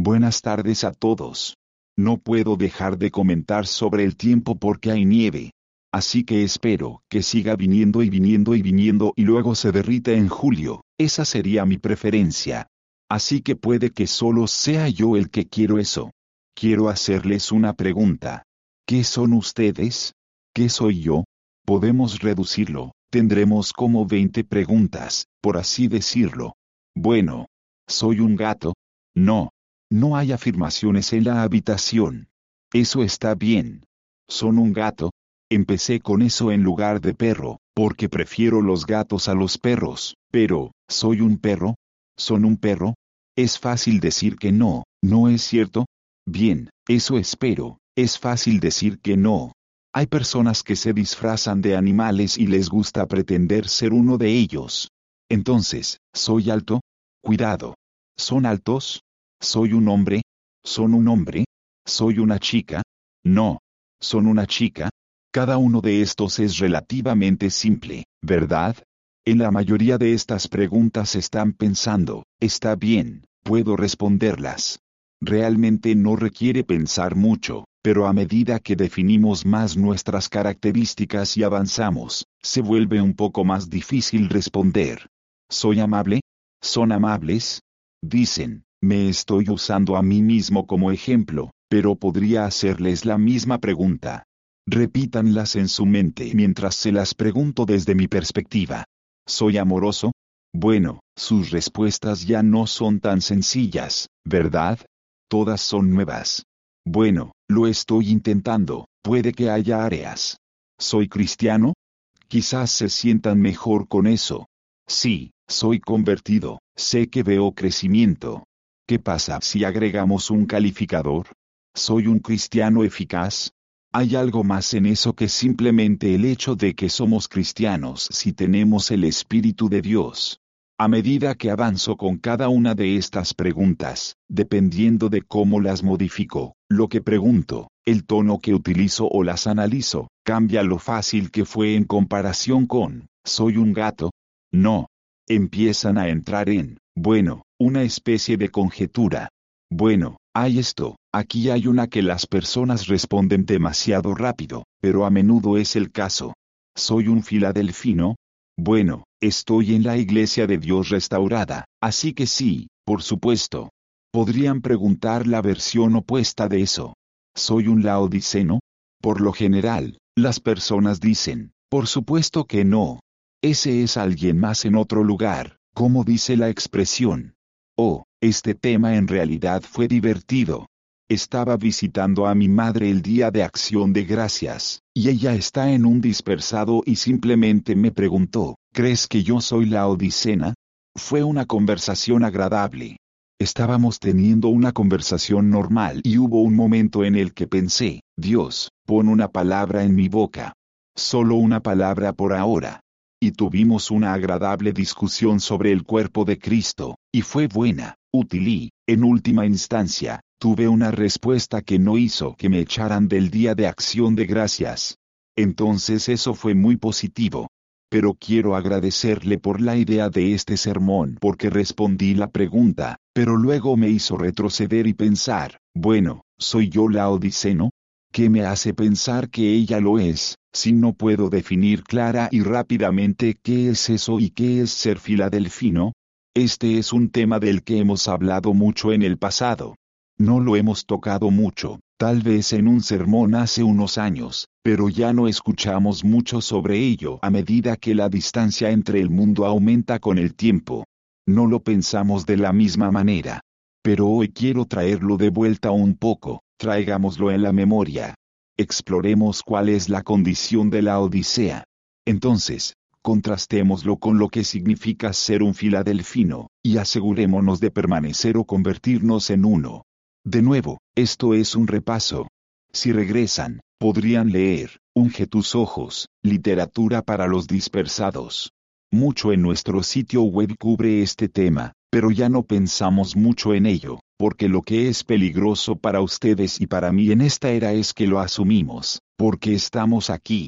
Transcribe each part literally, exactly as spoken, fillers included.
Buenas tardes a todos. No puedo dejar de comentar sobre el tiempo porque hay nieve. Así que espero que siga viniendo y viniendo y viniendo y luego se derrite en julio. Esa sería mi preferencia. Así que puede que solo sea yo el que quiero eso. Quiero hacerles una pregunta. ¿Qué son ustedes? ¿Qué soy yo? Podemos reducirlo. Tendremos como veinte preguntas, por así decirlo. Bueno, ¿soy un gato? No. No hay afirmaciones en la habitación. Eso está bien. ¿Son un gato? Empecé con eso en lugar de perro, porque prefiero los gatos a los perros, pero, ¿soy un perro? ¿Son un perro? Es fácil decir que no, ¿no es cierto? Bien, eso espero, es fácil decir que no. Hay personas que se disfrazan de animales y les gusta pretender ser uno de ellos. Entonces, ¿soy alto? Cuidado. ¿Son altos? ¿Soy un hombre? ¿Son un hombre? ¿Soy una chica? No. ¿Son una chica? Cada uno de estos es relativamente simple, ¿verdad? En la mayoría de estas preguntas están pensando, está bien, puedo responderlas. Realmente no requiere pensar mucho, pero a medida que definimos más nuestras características y avanzamos, se vuelve un poco más difícil responder. ¿Soy amable? ¿Son amables? Dicen. Me estoy usando a mí mismo como ejemplo, pero podría hacerles la misma pregunta. Repítanlas en su mente mientras se las pregunto desde mi perspectiva. ¿Soy amoroso? Bueno, sus respuestas ya no son tan sencillas, ¿verdad? Todas son nuevas. Bueno, lo estoy intentando, puede que haya áreas. ¿Soy cristiano? Quizás se sientan mejor con eso. Sí, soy convertido, sé que veo crecimiento. ¿Qué pasa si agregamos un calificador? ¿Soy un cristiano eficaz? Hay algo más en eso que simplemente el hecho de que somos cristianos si tenemos el Espíritu de Dios. A medida que avanzo con cada una de estas preguntas, dependiendo de cómo las modifico, lo que pregunto, el tono que utilizo o las analizo, cambia lo fácil que fue en comparación con, ¿soy un gato? No. Empiezan a entrar en, bueno, una especie de conjetura. Bueno, hay esto, aquí hay una que las personas responden demasiado rápido, pero a menudo es el caso. ¿Soy un filadelfino? Bueno, estoy en la Iglesia de Dios restaurada, así que sí, por supuesto. Podrían preguntar la versión opuesta de eso. ¿Soy un laodiceno? Por lo general, las personas dicen, por supuesto que no. Ese es alguien más en otro lugar, como dice la expresión. Oh, este tema en realidad fue divertido. Estaba visitando a mi madre el día de Acción de Gracias, y ella está en un dispersado y simplemente me preguntó, ¿crees que yo soy laodicena? Fue una conversación agradable. Estábamos teniendo una conversación normal y hubo un momento en el que pensé, Dios, pon una palabra en mi boca. Solo una palabra por ahora. Y tuvimos una agradable discusión sobre el cuerpo de Cristo, y fue buena, útil y, en última instancia, tuve una respuesta que no hizo que me echaran del Día de Acción de Gracias. Entonces eso fue muy positivo. Pero quiero agradecerle por la idea de este sermón porque respondí la pregunta, pero luego me hizo retroceder y pensar, bueno, ¿soy yo laodiceno? ¿Qué me hace pensar que ella lo es, si no puedo definir clara y rápidamente qué es eso y qué es ser filadelfino? Este es un tema del que hemos hablado mucho en el pasado. No lo hemos tocado mucho, tal vez en un sermón hace unos años, pero ya no escuchamos mucho sobre ello a medida que la distancia entre el mundo aumenta con el tiempo. No lo pensamos de la misma manera. Pero hoy quiero traerlo de vuelta un poco. Traigámoslo en la memoria. Exploremos cuál es la condición de la Odisea. Entonces, contrastémoslo con lo que significa ser un filadelfino, y asegurémonos de permanecer o convertirnos en uno. De nuevo, esto es un repaso. Si regresan, podrían leer, Unge tus ojos, literatura para los dispersados. Mucho en nuestro sitio web cubre este tema, pero ya no pensamos mucho en ello. Porque lo que es peligroso para ustedes y para mí en esta era es que lo asumimos, porque estamos aquí.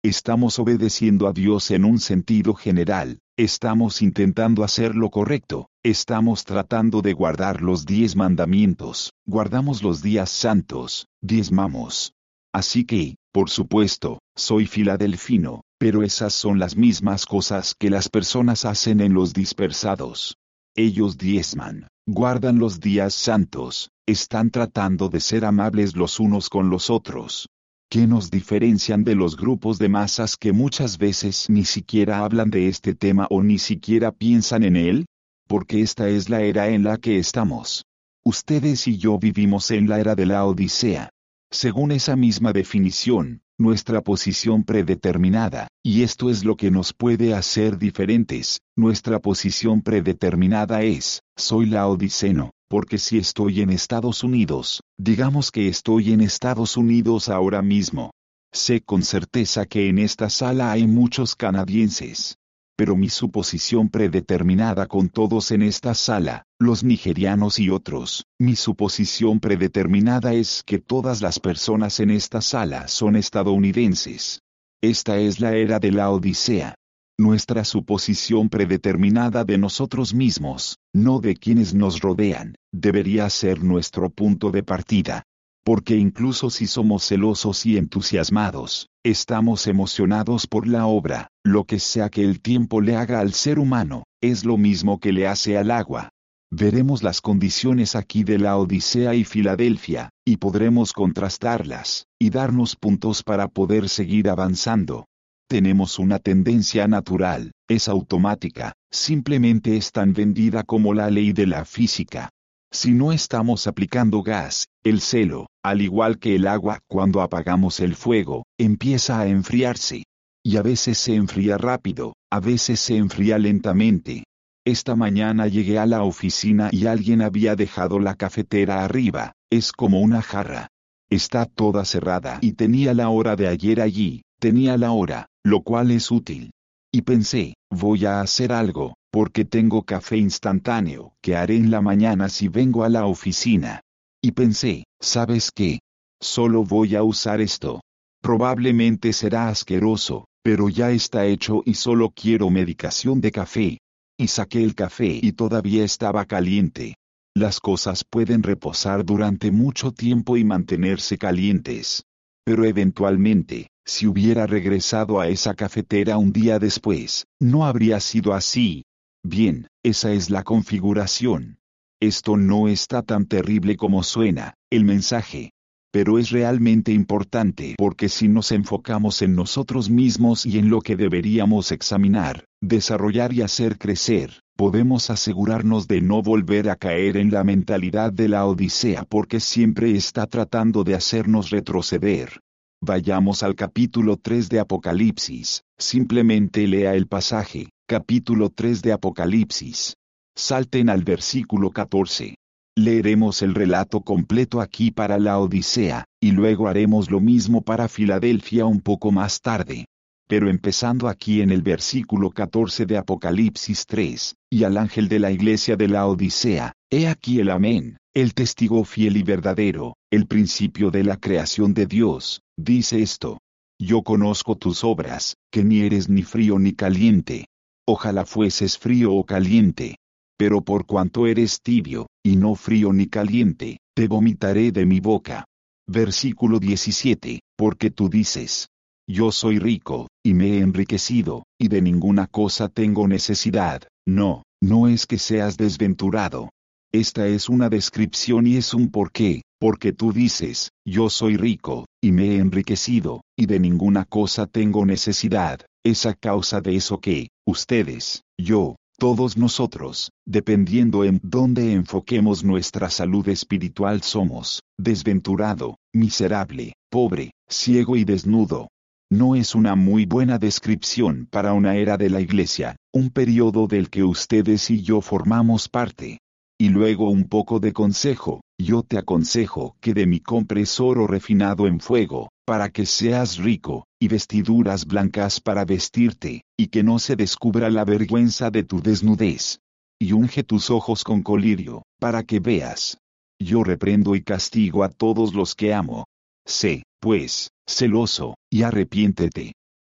Estamos obedeciendo a Dios en un sentido general, estamos intentando hacer lo correcto, estamos tratando de guardar los diez mandamientos, guardamos los días santos, diezmamos. Así que, por supuesto, soy filadelfino, pero esas son las mismas cosas que las personas hacen en los dispersados. Ellos diezman, guardan los días santos, están tratando de ser amables los unos con los otros. ¿Qué nos diferencian de los grupos de masas que muchas veces ni siquiera hablan de este tema o ni siquiera piensan en él? Porque esta es la era en la que estamos. Ustedes y yo vivimos en la era de la Odisea. Según esa misma definición, nuestra posición predeterminada, y esto es lo que nos puede hacer diferentes, nuestra posición predeterminada es, soy laodiceno. Porque si estoy en Estados Unidos, digamos que estoy en Estados Unidos ahora mismo. Sé con certeza que en esta sala hay muchos canadienses. Pero mi suposición predeterminada con todos en esta sala, los nigerianos y otros, mi suposición predeterminada es que todas las personas en esta sala son estadounidenses. Esta es la era de la Odisea. Nuestra suposición predeterminada de nosotros mismos, no de quienes nos rodean, debería ser nuestro punto de partida. Porque incluso si somos celosos y entusiasmados, estamos emocionados por la obra, lo que sea que el tiempo le haga al ser humano, es lo mismo que le hace al agua. Veremos las condiciones aquí de la Odisea y Filadelfia, y podremos contrastarlas, y darnos puntos para poder seguir avanzando. Tenemos una tendencia natural, es automática, simplemente es tan vendida como la ley de la física. Si no estamos aplicando gas, el celo, al igual que el agua cuando apagamos el fuego, empieza a enfriarse. Y a veces se enfría rápido, a veces se enfría lentamente. Esta mañana llegué a la oficina y alguien había dejado la cafetera arriba, es como una jarra. Está toda cerrada y tenía la hora de ayer allí, tenía la hora, lo cual es útil. Y pensé, voy a hacer algo, porque tengo café instantáneo, que haré en la mañana si vengo a la oficina. Y pensé, ¿sabes qué? Solo voy a usar esto. Probablemente será asqueroso, pero ya está hecho y solo quiero medicación de café. Y saqué el café y todavía estaba caliente. Las cosas pueden reposar durante mucho tiempo y mantenerse calientes. Pero eventualmente, si hubiera regresado a esa cafetera un día después, no habría sido así. Bien, esa es la configuración. Esto no está tan terrible como suena, el mensaje. Pero es realmente importante porque si nos enfocamos en nosotros mismos y en lo que deberíamos examinar, desarrollar y hacer crecer, podemos asegurarnos de no volver a caer en la mentalidad de la Odisea porque siempre está tratando de hacernos retroceder. Vayamos al capítulo tres de Apocalipsis, simplemente lea el pasaje, capítulo tres de Apocalipsis. Salten al versículo catorce. Leeremos el relato completo aquí para la Odisea, y luego haremos lo mismo para Filadelfia un poco más tarde. Pero empezando aquí en el versículo catorce de Apocalipsis tres, y al ángel de la iglesia de la Odisea, he aquí el Amén, el testigo fiel y verdadero, el principio de la creación de Dios, dice esto. Yo conozco tus obras, que ni eres ni frío ni caliente. Ojalá fueses frío o caliente. Pero por cuanto eres tibio, y no frío ni caliente, te vomitaré de mi boca. Versículo diecisiete, porque tú dices, yo soy rico, y me he enriquecido, y de ninguna cosa tengo necesidad. No, no es que seas desventurado. Esta es una descripción y es un porqué, porque tú dices, yo soy rico, y me he enriquecido, y de ninguna cosa tengo necesidad. Es a causa de eso que, ustedes, yo, todos nosotros, dependiendo en dónde enfoquemos nuestra salud espiritual somos, desventurado, miserable, pobre, ciego y desnudo. No es una muy buena descripción para una era de la iglesia, un periodo del que ustedes y yo formamos parte. Y luego un poco de consejo, yo te aconsejo que de mí compres oro refinado en fuego, para que seas rico, y vestiduras blancas para vestirte, y que no se descubra la vergüenza de tu desnudez. Y unge tus ojos con colirio, para que veas. Yo reprendo y castigo a todos los que amo. Sé, pues, celoso, y arrepiéntete.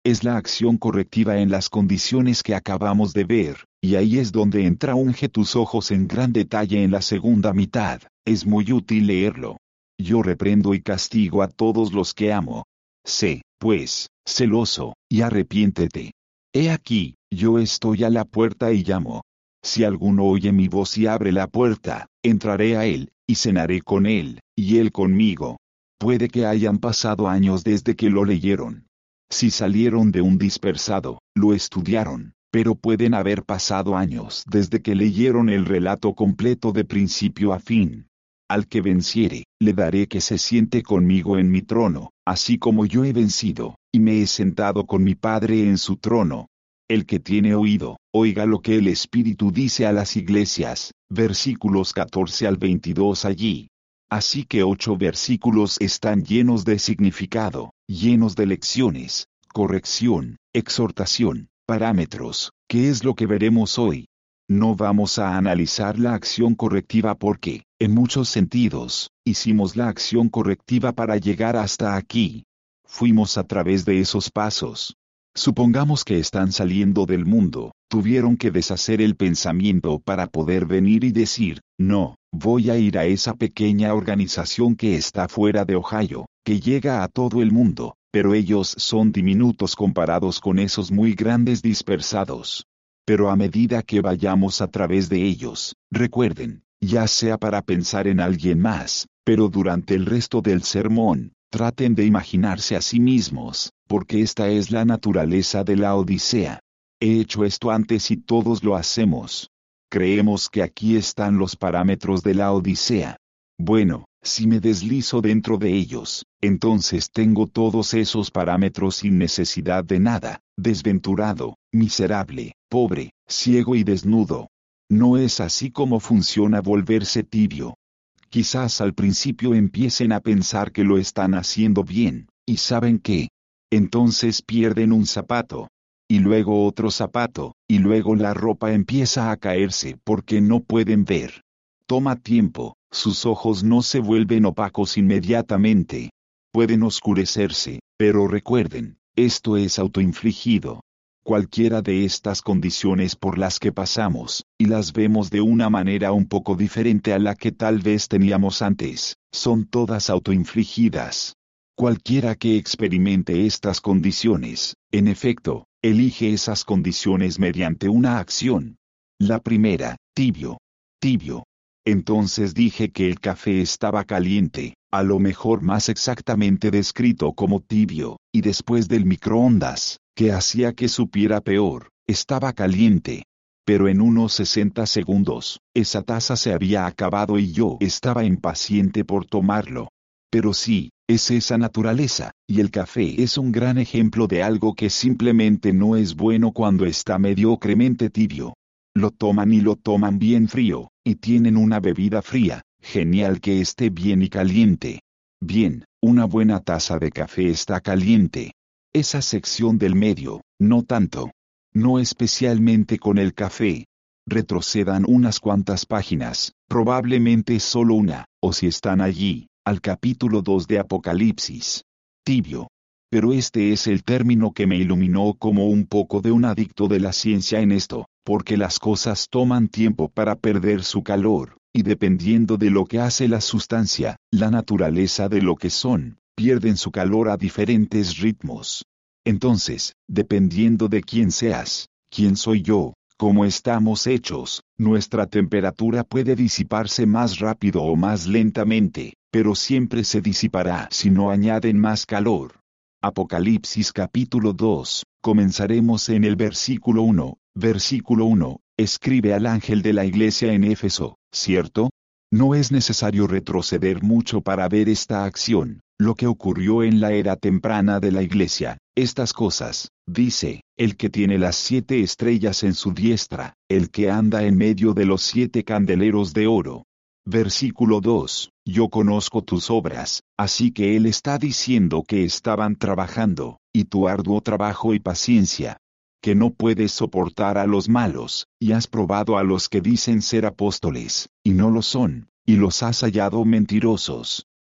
es la acción correctiva en las condiciones que acabamos de ver, y ahí es donde entra unge tus ojos en gran detalle en la segunda mitad, es muy útil leerlo. Yo reprendo y castigo a todos los que amo. Sé, pues, celoso, y arrepiéntete. He aquí, yo estoy a la puerta y llamo. Si alguno oye mi voz y abre la puerta, entraré a él, y cenaré con él, y él conmigo. Puede que hayan pasado años desde que lo leyeron. Si salieron de un dispersado, lo estudiaron, pero pueden haber pasado años desde que leyeron el relato completo de principio a fin. Al que venciere, le daré que se siente conmigo en mi trono, así como yo he vencido, y me he sentado con mi Padre en su trono. El que tiene oído, oiga lo que el Espíritu dice a las iglesias, versículos catorce al veintidós allí. Así que ocho versículos están llenos de significado, llenos de lecciones, corrección, exhortación, parámetros, que es lo que veremos hoy. No vamos a analizar la acción correctiva porque, en muchos sentidos, hicimos la acción correctiva para llegar hasta aquí. Fuimos a través de esos pasos. Supongamos que están saliendo del mundo, tuvieron que deshacer el pensamiento para poder venir y decir, no, voy a ir a esa pequeña organización que está fuera de Ohio, que llega a todo el mundo, pero ellos son diminutos comparados con esos muy grandes dispersados. Pero a medida que vayamos a través de ellos, recuerden, ya sea para pensar en alguien más, pero durante el resto del sermón, traten de imaginarse a sí mismos, porque esta es la naturaleza de la Odisea. He hecho esto antes y todos lo hacemos. Creemos que aquí están los parámetros de la Odisea. Bueno, si me deslizo dentro de ellos, entonces tengo todos esos parámetros sin necesidad de nada, desventurado, miserable, pobre, ciego y desnudo. No es así como funciona volverse tibio. Quizás al principio empiecen a pensar que lo están haciendo bien, y ¿saben qué? Entonces pierden un zapato, y luego otro zapato, y luego la ropa empieza a caerse porque no pueden ver. Toma tiempo, sus ojos no se vuelven opacos inmediatamente. Pueden oscurecerse, pero recuerden, esto es autoinfligido. Cualquiera de estas condiciones por las que pasamos, y las vemos de una manera un poco diferente a la que tal vez teníamos antes, son todas autoinfligidas. Cualquiera que experimente estas condiciones, en efecto, elige esas condiciones mediante una acción. La primera, tibio. Tibio. Entonces dije que el café estaba caliente, a lo mejor más exactamente descrito como tibio, y después del microondas, que hacía que supiera peor, estaba caliente. Pero en unos sesenta segundos, esa taza se había acabado y yo estaba impaciente por tomarlo. Pero sí, es esa naturaleza, y el café es un gran ejemplo de algo que simplemente no es bueno cuando está mediocremente tibio. Lo toman y lo toman bien frío, y tienen una bebida fría, genial que esté bien y caliente. Bien, una buena taza de café está caliente. Esa sección del medio, no tanto. No especialmente con el café. Retrocedan unas cuantas páginas, probablemente solo una, o si están allí, al capítulo dos de Apocalipsis. Tibio. Pero este es el término que me iluminó como un poco de un adicto de la ciencia en esto, porque las cosas toman tiempo para perder su calor, y dependiendo de lo que hace la sustancia, la naturaleza de lo que son, pierden su calor a diferentes ritmos. Entonces, dependiendo de quién seas, quién soy yo, cómo estamos hechos, nuestra temperatura puede disiparse más rápido o más lentamente, pero siempre se disipará si no añaden más calor. Apocalipsis capítulo dos, comenzaremos en el versículo uno, versículo uno, escribe al ángel de la iglesia en Éfeso, ¿cierto? No es necesario retroceder mucho para ver esta acción, lo que ocurrió en la era temprana de la iglesia. Estas cosas, dice, el que tiene las siete estrellas en su diestra, el que anda en medio de los siete candeleros de oro. Versículo dos, yo conozco tus obras, así que él está diciendo que estaban trabajando, y tu arduo trabajo y paciencia, que no puedes soportar a los malos, y has probado a los que dicen ser apóstoles, y no lo son, y los has hallado mentirosos.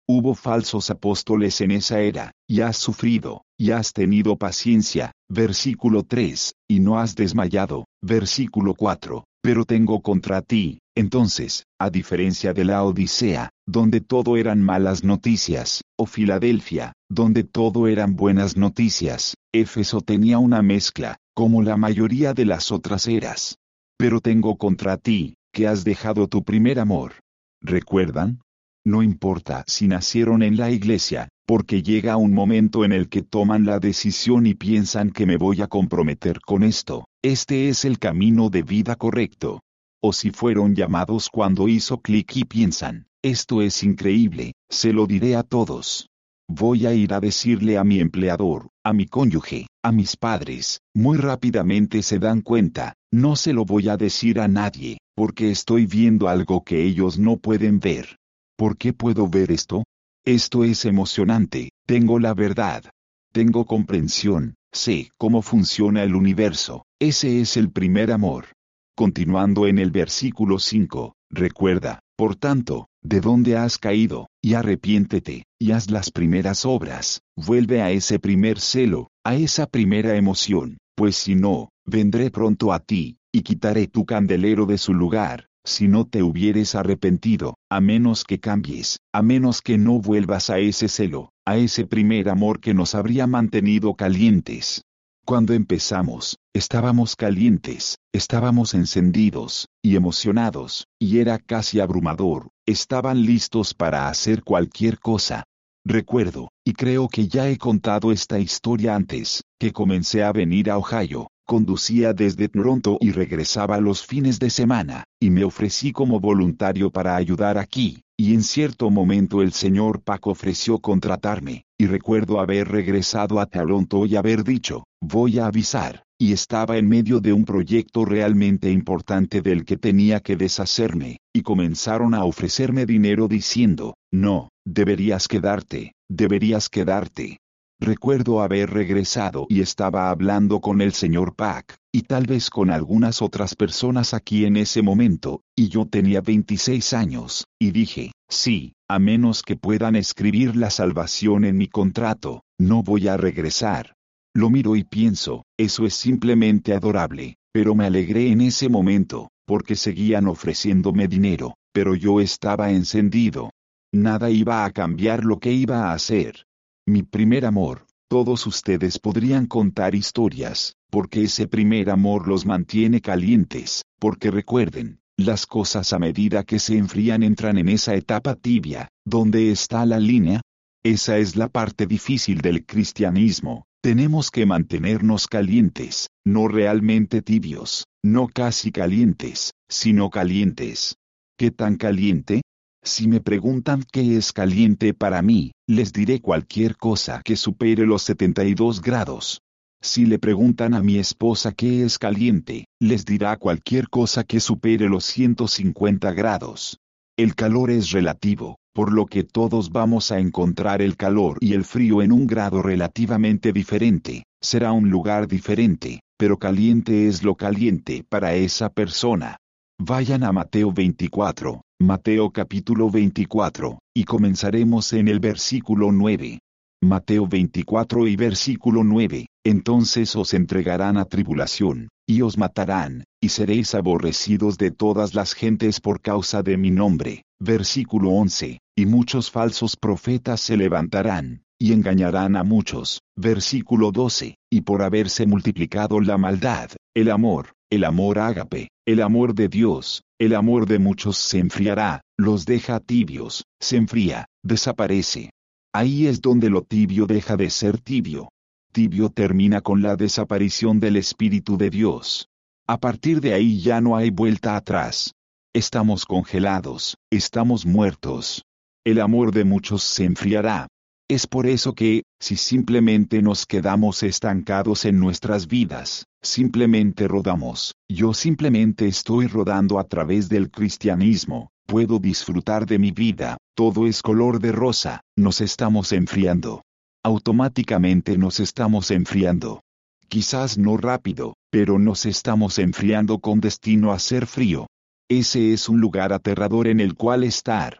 Hubo falsos apóstoles en esa era, y has sufrido, y has tenido paciencia. Versículo tres, y no has desmayado. Versículo cuatro, pero tengo contra ti. Entonces, a diferencia de la Odisea, donde todo eran malas noticias, o Filadelfia, donde todo eran buenas noticias, Éfeso tenía una mezcla, como la mayoría de las otras eras. Pero tengo contra ti, que has dejado tu primer amor. ¿Recuerdan? No importa si nacieron en la iglesia, porque llega un momento en el que toman la decisión y piensan que me voy a comprometer con esto. Este es el camino de vida correcto. O si fueron llamados cuando hizo clic y piensan, esto es increíble, se lo diré a todos. Voy a ir a decirle a mi empleador, a mi cónyuge, a mis padres. Muy rápidamente se dan cuenta, no se lo voy a decir a nadie, porque estoy viendo algo que ellos no pueden ver. ¿Por qué puedo ver esto? Esto es emocionante, tengo la verdad. Tengo comprensión, sé cómo funciona el universo. Ese es el primer amor. Continuando en el versículo cinco, recuerda, por tanto, de dónde has caído, y arrepiéntete, y haz las primeras obras. Vuelve a ese primer celo, a esa primera emoción, pues si no, vendré pronto a ti, y quitaré tu candelero de su lugar. Si no te hubieres arrepentido, a menos que cambies, a menos que no vuelvas a ese celo, a ese primer amor que nos habría mantenido calientes. Cuando empezamos, estábamos calientes, estábamos encendidos, y emocionados, y era casi abrumador, estaban listos para hacer cualquier cosa. Recuerdo, y creo que ya he contado esta historia antes, que comencé a venir a Ohio. Conducía desde Toronto y regresaba los fines de semana, y me ofrecí como voluntario para ayudar aquí, y en cierto momento el señor Pac ofreció contratarme, y recuerdo haber regresado a Toronto y haber dicho, voy a avisar, y estaba en medio de un proyecto realmente importante del que tenía que deshacerme, y comenzaron a ofrecerme dinero diciendo, no, deberías quedarte, deberías quedarte. Recuerdo haber regresado y estaba hablando con el señor Pac, y tal vez con algunas otras personas aquí en ese momento, y yo tenía veintiséis años, y dije, sí, a menos que puedan escribir la salvación en mi contrato, no voy a regresar. Lo miro y pienso, eso es simplemente adorable, pero me alegré en ese momento, porque seguían ofreciéndome dinero, pero yo estaba encendido. Nada iba a cambiar lo que iba a hacer. Mi primer amor, todos ustedes podrían contar historias, porque ese primer amor los mantiene calientes, porque recuerden, las cosas a medida que se enfrían entran en esa etapa tibia. ¿Dónde está la línea? Esa es la parte difícil del cristianismo. Tenemos que mantenernos calientes, no realmente tibios, no casi calientes, sino calientes. ¿Qué tan caliente? Si me preguntan qué es caliente para mí, les diré cualquier cosa que supere los setenta y dos grados. Si le preguntan a mi esposa qué es caliente, les dirá cualquier cosa que supere los ciento cincuenta grados. El calor es relativo, por lo que todos vamos a encontrar el calor y el frío en un grado relativamente diferente. Será un lugar diferente, pero caliente es lo caliente para esa persona. Vayan a Mateo veinticuatro. Mateo capítulo veinticuatro, y comenzaremos en el versículo nueve. Mateo veinticuatro y versículo nueve, entonces os entregarán a tribulación, y os matarán, y seréis aborrecidos de todas las gentes por causa de mi nombre. Versículo once, y muchos falsos profetas se levantarán, y engañarán a muchos. Versículo doce, y por haberse multiplicado la maldad, el amor, el amor ágape, el amor de Dios, el amor de muchos se enfriará, los deja tibios, se enfría, desaparece. Ahí es donde lo tibio deja de ser tibio. Tibio termina con la desaparición del Espíritu de Dios. A partir de ahí ya no hay vuelta atrás. Estamos congelados, estamos muertos. El amor de muchos se enfriará. Es por eso que, si simplemente nos quedamos estancados en nuestras vidas, simplemente rodamos, yo simplemente estoy rodando a través del cristianismo, puedo disfrutar de mi vida, todo es color de rosa, nos estamos enfriando. Automáticamente nos estamos enfriando. Quizás no rápido, pero nos estamos enfriando con destino a ser frío. Ese es un lugar aterrador en el cual estar.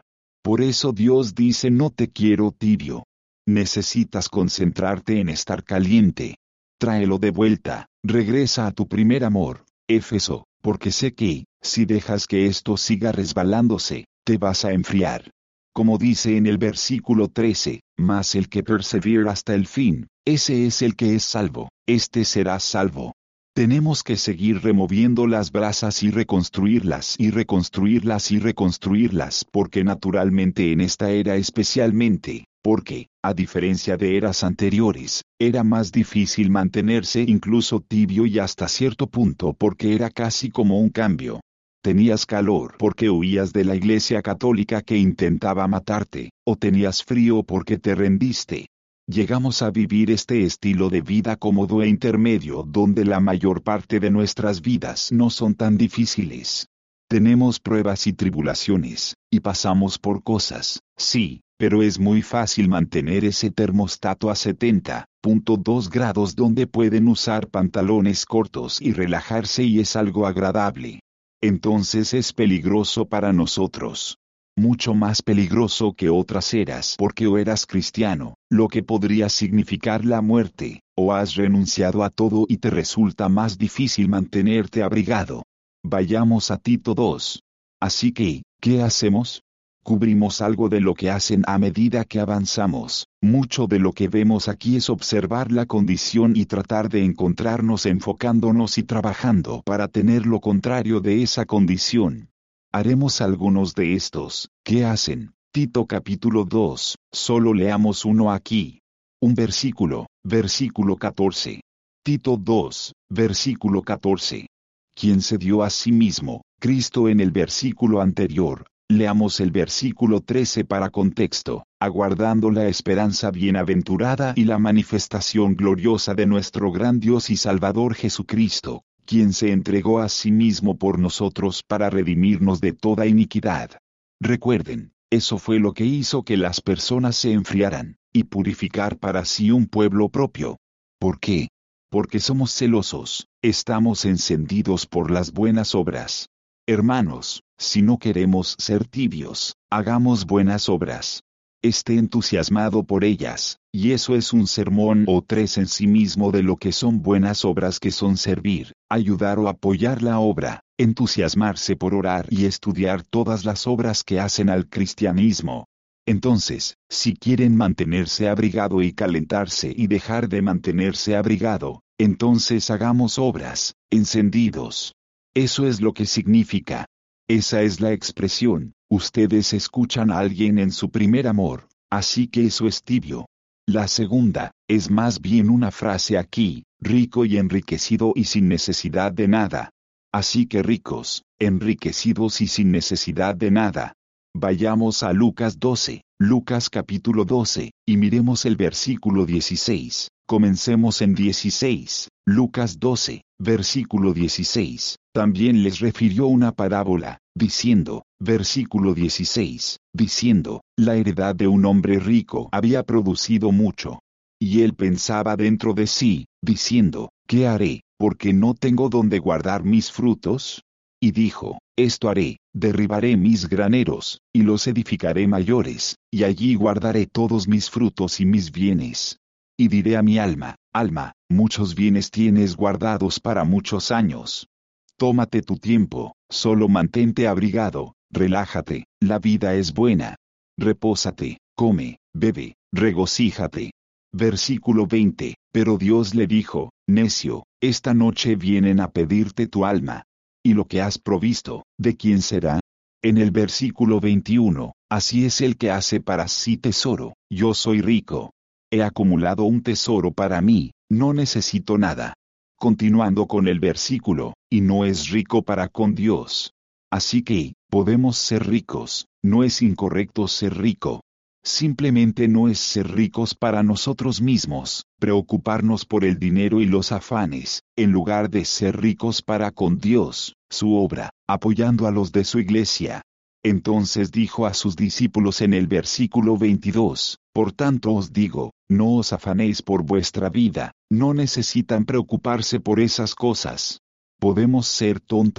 Por eso Dios dice no te quiero tibio. Necesitas concentrarte en estar caliente. Tráelo de vuelta, regresa a tu primer amor, Éfeso, porque sé que, si dejas que esto siga resbalándose, te vas a enfriar. Como dice en el versículo trece, mas el que persevera hasta el fin, ese es el que es salvo, este será salvo. Tenemos que seguir removiendo las brasas y reconstruirlas y reconstruirlas y reconstruirlas porque naturalmente en esta era especialmente, porque, a diferencia de eras anteriores, era más difícil mantenerse incluso tibio y hasta cierto punto porque era casi como un cambio. Tenías calor porque huías de la Iglesia Católica que intentaba matarte, o tenías frío porque te rendiste. Llegamos a vivir este estilo de vida cómodo e intermedio donde la mayor parte de nuestras vidas no son tan difíciles. Tenemos pruebas y tribulaciones, y pasamos por cosas, sí, pero es muy fácil mantener ese termostato a setenta punto dos grados donde pueden usar pantalones cortos y relajarse y es algo agradable. Entonces es peligroso para nosotros. Mucho más peligroso que otras eras porque o eras cristiano, lo que podría significar la muerte, o has renunciado a todo y te resulta más difícil mantenerte abrigado. Vayamos a Tito dos. Así que, ¿qué hacemos? Cubrimos algo de lo que hacen a medida que avanzamos. Mucho de lo que vemos aquí es observar la condición y tratar de encontrarnos enfocándonos y trabajando para tener lo contrario de esa condición. Haremos algunos de estos. ¿Qué hacen? Tito capítulo dos, solo leamos uno aquí. Un versículo, versículo catorce. Tito dos, versículo catorce. Quien se dio a sí mismo, Cristo en el versículo anterior. Leamos el versículo trece para contexto, aguardando la esperanza bienaventurada y la manifestación gloriosa de nuestro gran Dios y Salvador Jesucristo, quien se entregó a sí mismo por nosotros para redimirnos de toda iniquidad. Recuerden, eso fue lo que hizo que las personas se enfriaran, y purificar para sí un pueblo propio. ¿Por qué? Porque somos celosos, estamos encendidos por las buenas obras. Hermanos, si no queremos ser tibios, hagamos buenas obras. Esté entusiasmado por ellas, y eso es un sermón o tres en sí mismo de lo que son buenas obras que son servir, ayudar o apoyar la obra, entusiasmarse por orar y estudiar todas las obras que hacen al cristianismo. Entonces, si quieren mantenerse abrigado y calentarse y dejar de mantenerse abrigado, entonces hagamos obras, encendidos. Eso es lo que significa. Esa es la expresión, ustedes escuchan a alguien en su primer amor, así que eso es tibio. La segunda, es más bien una frase aquí, rico y enriquecido y sin necesidad de nada. Así que ricos, enriquecidos y sin necesidad de nada. Vayamos a Lucas doce, Lucas capítulo doce, y miremos el versículo dieciséis. Comencemos en dieciséis, Lucas doce, versículo dieciséis. También les refirió una parábola, diciendo, versículo dieciséis, diciendo, la heredad de un hombre rico había producido mucho. Y él pensaba dentro de sí, diciendo, ¿qué haré, porque no tengo donde guardar mis frutos? Y dijo, esto haré, derribaré mis graneros, y los edificaré mayores, y allí guardaré todos mis frutos y mis bienes. Y diré a mi alma, alma, muchos bienes tienes guardados para muchos años. Tómate tu tiempo, solo mantente abrigado, relájate, la vida es buena. Repósate, come, bebe, regocíjate. Versículo veinte, pero Dios le dijo, necio, esta noche vienen a pedirte tu alma. ¿Y lo que has provisto, de quién será? En el versículo veintiuno, así es el que hace para sí tesoro, yo soy rico. He acumulado un tesoro para mí, no necesito nada. Continuando con el versículo, y no es rico para con Dios. Así que, podemos ser ricos, no es incorrecto ser rico. Simplemente no es ser ricos para nosotros mismos, preocuparnos por el dinero y los afanes, en lugar de ser ricos para con Dios, su obra, apoyando a los de su iglesia. Entonces dijo a sus discípulos en el versículo veintidós, por tanto os digo, no os afanéis por vuestra vida, no necesitan preocuparse por esas cosas. Podemos ser tontos,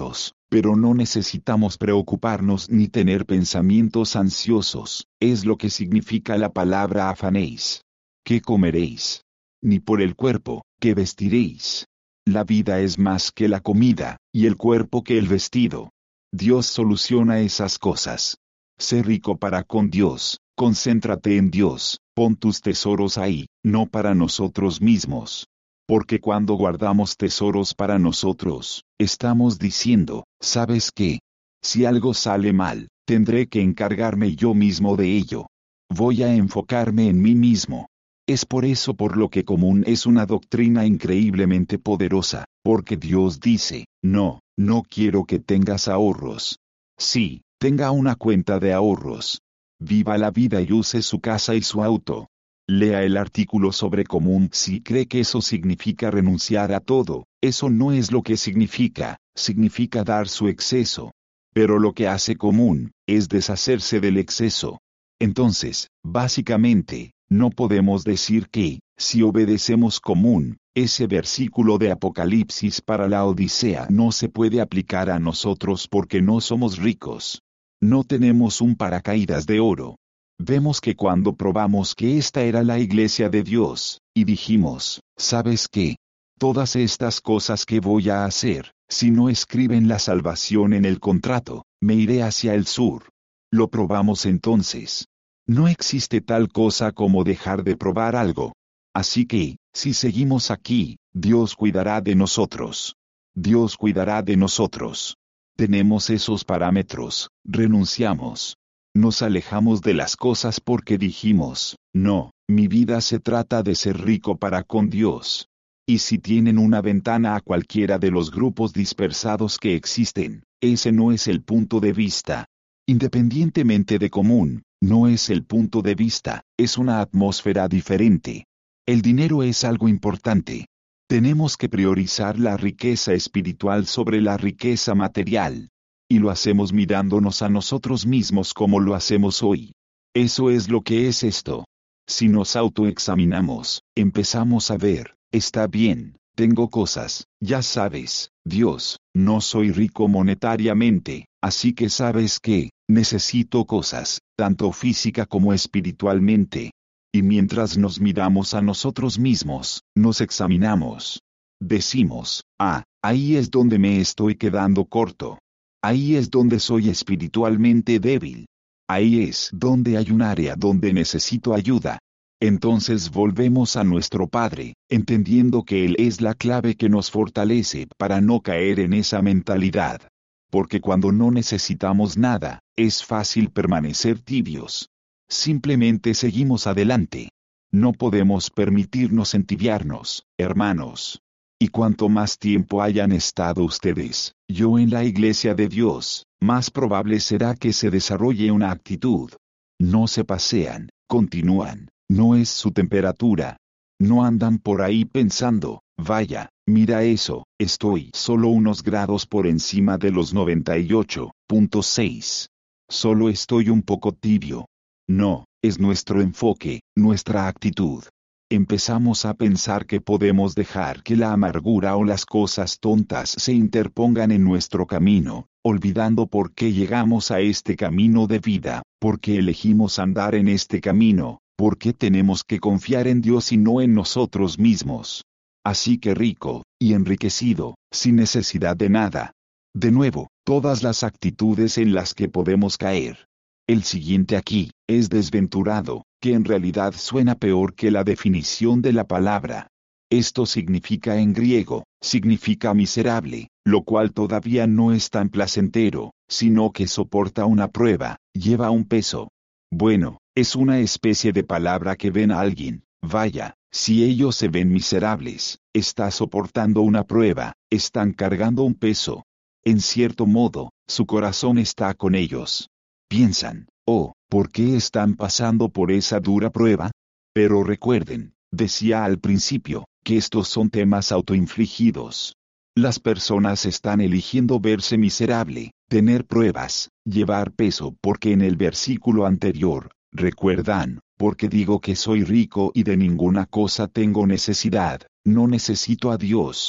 Pero no necesitamos preocuparnos ni tener pensamientos ansiosos, es lo que significa la palabra afanéis. ¿Qué comeréis? Ni por el cuerpo, ¿qué vestiréis? La vida es más que la comida, y el cuerpo que el vestido. Dios soluciona esas cosas. Sé rico para con Dios, concéntrate en Dios, pon tus tesoros ahí, no para nosotros mismos. Porque cuando guardamos tesoros para nosotros, estamos diciendo, ¿sabes qué? Si algo sale mal, tendré que encargarme yo mismo de ello. Voy a enfocarme en mí mismo. Es por eso por lo que común es una doctrina increíblemente poderosa, porque Dios dice, no, no quiero que tengas ahorros. Sí, tenga una cuenta de ahorros. Viva la vida y use su casa y su auto. Lea el artículo sobre común si cree que eso significa renunciar a todo, eso no es lo que significa, significa dar su exceso. Pero lo que hace común, es deshacerse del exceso. Entonces, básicamente, no podemos decir que, si obedecemos común, ese versículo de Apocalipsis para la Odisea no se puede aplicar a nosotros porque no somos ricos. No tenemos un paracaídas de oro. Vemos que cuando probamos que esta era la iglesia de Dios, y dijimos, ¿sabes qué? Todas estas cosas que voy a hacer, si no escriben la salvación en el contrato, me iré hacia el sur. Lo probamos entonces. No existe tal cosa como dejar de probar algo. Así que, si seguimos aquí, Dios cuidará de nosotros. Dios cuidará de nosotros. Tenemos esos parámetros, renunciamos. Nos alejamos de las cosas porque dijimos, no, mi vida se trata de ser rico para con Dios. Y si tienen una ventana a cualquiera de los grupos dispersados que existen, ese no es el punto de vista. Independientemente de común, no es el punto de vista, es una atmósfera diferente. El dinero es algo importante. Tenemos que priorizar la riqueza espiritual sobre la riqueza material. Y lo hacemos mirándonos a nosotros mismos como lo hacemos hoy. Eso es lo que es esto. Si nos autoexaminamos, empezamos a ver, está bien, tengo cosas, ya sabes, Dios, no soy rico monetariamente, así que sabes que, necesito cosas, tanto física como espiritualmente. Y mientras nos miramos a nosotros mismos, nos examinamos. Decimos, ah, ahí es donde me estoy quedando corto. Ahí es donde soy espiritualmente débil. Ahí es donde hay un área donde necesito ayuda. Entonces volvemos a nuestro Padre, entendiendo que Él es la clave que nos fortalece para no caer en esa mentalidad. Porque cuando no necesitamos nada, es fácil permanecer tibios. Simplemente seguimos adelante. No podemos permitirnos entibiarnos, hermanos. Y cuanto más tiempo hayan estado ustedes, yo en la iglesia de Dios, más probable será que se desarrolle una actitud. No se pasean, continúan, no es su temperatura. No andan por ahí pensando, vaya, mira eso, estoy solo unos grados por encima de los noventa y ocho punto seis. Solo estoy un poco tibio. No, es nuestro enfoque, nuestra actitud. Empezamos a pensar que podemos dejar que la amargura o las cosas tontas se interpongan en nuestro camino, olvidando por qué llegamos a este camino de vida, por qué elegimos andar en este camino, por qué tenemos que confiar en Dios y no en nosotros mismos. Así que rico, y enriquecido, sin necesidad de nada. De nuevo, todas las actitudes en las que podemos caer. El siguiente aquí, es desventurado, que en realidad suena peor que la definición de la palabra. Esto significa en griego, significa miserable, lo cual todavía no es tan placentero, sino que soporta una prueba, lleva un peso. Bueno, es una especie de palabra que ven a alguien, vaya, si ellos se ven miserables, está soportando una prueba, están cargando un peso. En cierto modo, su corazón está con ellos. Piensan, oh, ¿por qué están pasando por esa dura prueba? Pero recuerden, decía al principio, que estos son temas autoinfligidos. Las personas están eligiendo verse miserable, tener pruebas, llevar peso porque en el versículo anterior, recuerdan, porque digo que soy rico y de ninguna cosa tengo necesidad, no necesito a Dios.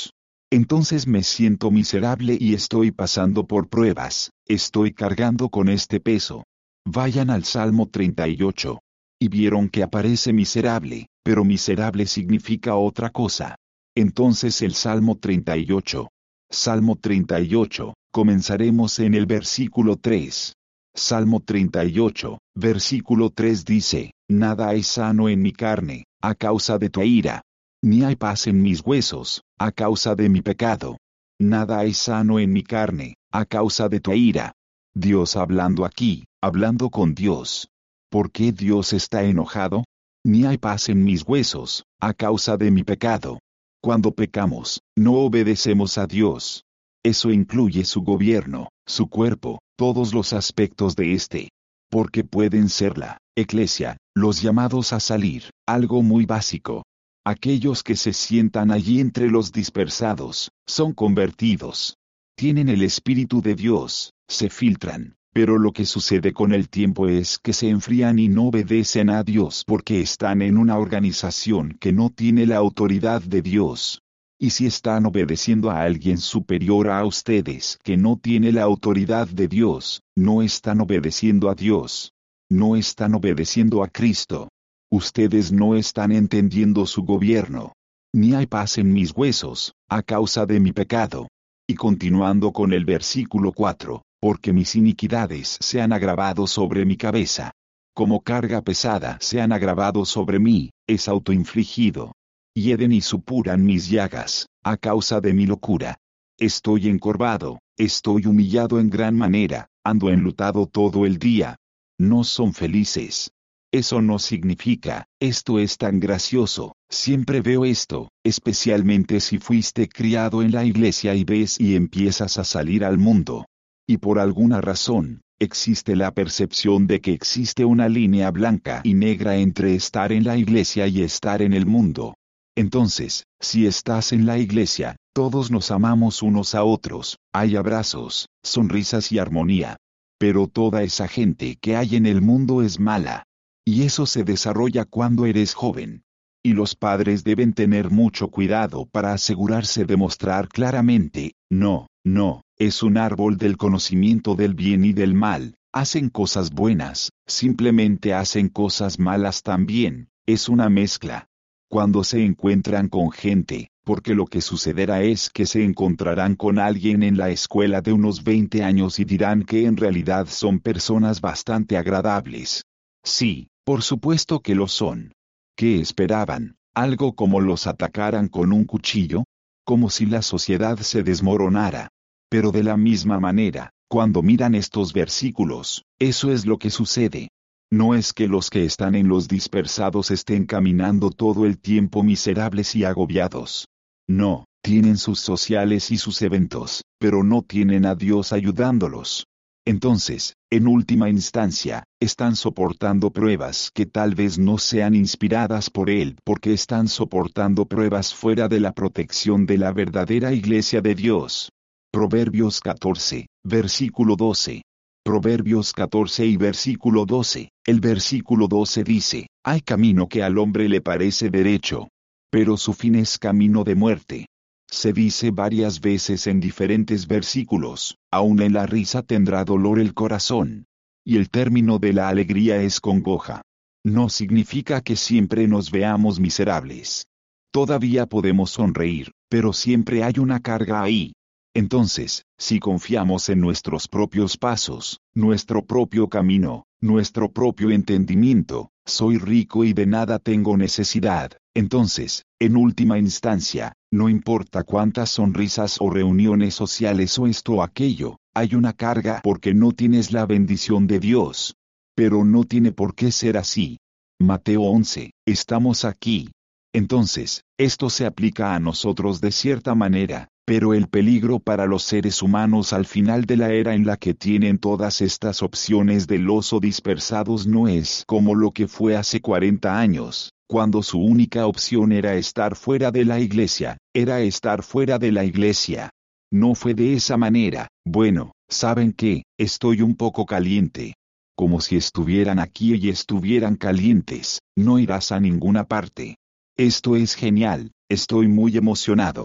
Entonces me siento miserable y estoy pasando por pruebas, estoy cargando con este peso. Vayan al Salmo treinta y ocho. Y vieron que aparece miserable, pero miserable significa otra cosa. Entonces el Salmo treinta y ocho. Salmo treinta y ocho, comenzaremos en el versículo tres. Salmo treinta y ocho, versículo tres dice, nada hay sano en mi carne, a causa de tu ira. Ni hay paz en mis huesos, a causa de mi pecado. Nada hay sano en mi carne, a causa de tu ira. Dios hablando aquí, hablando con Dios. ¿Por qué Dios está enojado? Ni hay paz en mis huesos, a causa de mi pecado. Cuando pecamos, no obedecemos a Dios. Eso incluye su gobierno, su cuerpo, todos los aspectos de este. Porque pueden ser la Iglesia, los llamados a salir, algo muy básico. Aquellos que se sientan allí entre los dispersados, son convertidos. Tienen el Espíritu de Dios, se filtran, pero lo que sucede con el tiempo es que se enfrían y no obedecen a Dios porque están en una organización que no tiene la autoridad de Dios. Y si están obedeciendo a alguien superior a ustedes que no tiene la autoridad de Dios, no están obedeciendo a Dios. No están obedeciendo a Cristo. Ustedes no están entendiendo su gobierno. Ni hay paz en mis huesos, a causa de mi pecado. Y continuando con el versículo cuatro, porque mis iniquidades se han agravado sobre mi cabeza. Como carga pesada se han agravado sobre mí, es autoinfligido. Hieden y supuran mis llagas, a causa de mi locura. Estoy encorvado, estoy humillado en gran manera, ando enlutado todo el día. No son felices. Eso no significa, esto es tan gracioso, siempre veo esto, especialmente si fuiste criado en la iglesia y ves y empiezas a salir al mundo. Y por alguna razón, existe la percepción de que existe una línea blanca y negra entre estar en la iglesia y estar en el mundo. Entonces, si estás en la iglesia, todos nos amamos unos a otros, hay abrazos, sonrisas y armonía. Pero toda esa gente que hay en el mundo es mala. Y eso se desarrolla cuando eres joven. Y los padres deben tener mucho cuidado para asegurarse de mostrar claramente, no, no, es un árbol del conocimiento del bien y del mal, hacen cosas buenas, simplemente hacen cosas malas también, es una mezcla. Cuando se encuentran con gente, porque lo que sucederá es que se encontrarán con alguien en la escuela de unos veinte años y dirán que en realidad son personas bastante agradables. Sí, por supuesto que lo son. ¿Qué esperaban? ¿Algo como los atacaran con un cuchillo? Como si la sociedad se desmoronara. Pero de la misma manera, cuando miran estos versículos, eso es lo que sucede. No es que los que están en los dispersados estén caminando todo el tiempo miserables y agobiados. No, tienen sus sociales y sus eventos, pero no tienen a Dios ayudándolos. Entonces, en última instancia, están soportando pruebas que tal vez no sean inspiradas por Él porque están soportando pruebas fuera de la protección de la verdadera iglesia de Dios. Proverbios catorce, versículo doce. Proverbios catorce y versículo doce. El versículo doce dice, hay camino que al hombre le parece derecho, pero su fin es camino de muerte. Se dice varias veces en diferentes versículos, aun en la risa tendrá dolor el corazón. Y el término de la alegría es congoja. No significa que siempre nos veamos miserables. Todavía podemos sonreír, pero siempre hay una carga ahí. Entonces, si confiamos en nuestros propios pasos, nuestro propio camino, nuestro propio entendimiento, soy rico y de nada tengo necesidad, entonces, en última instancia, no importa cuántas sonrisas o reuniones sociales o esto o aquello, hay una carga porque no tienes la bendición de Dios. Pero no tiene por qué ser así. Mateo once, estamos aquí. Entonces, esto se aplica a nosotros de cierta manera, pero el peligro para los seres humanos al final de la era en la que tienen todas estas opciones del oso dispersados no es como lo que fue hace cuarenta años, cuando su única opción era estar fuera de la iglesia, era estar fuera de la iglesia. No fue de esa manera. Bueno, ¿saben qué? Estoy un poco caliente. Como si estuvieran aquí y estuvieran calientes, no irás a ninguna parte. Esto es genial, estoy muy emocionado.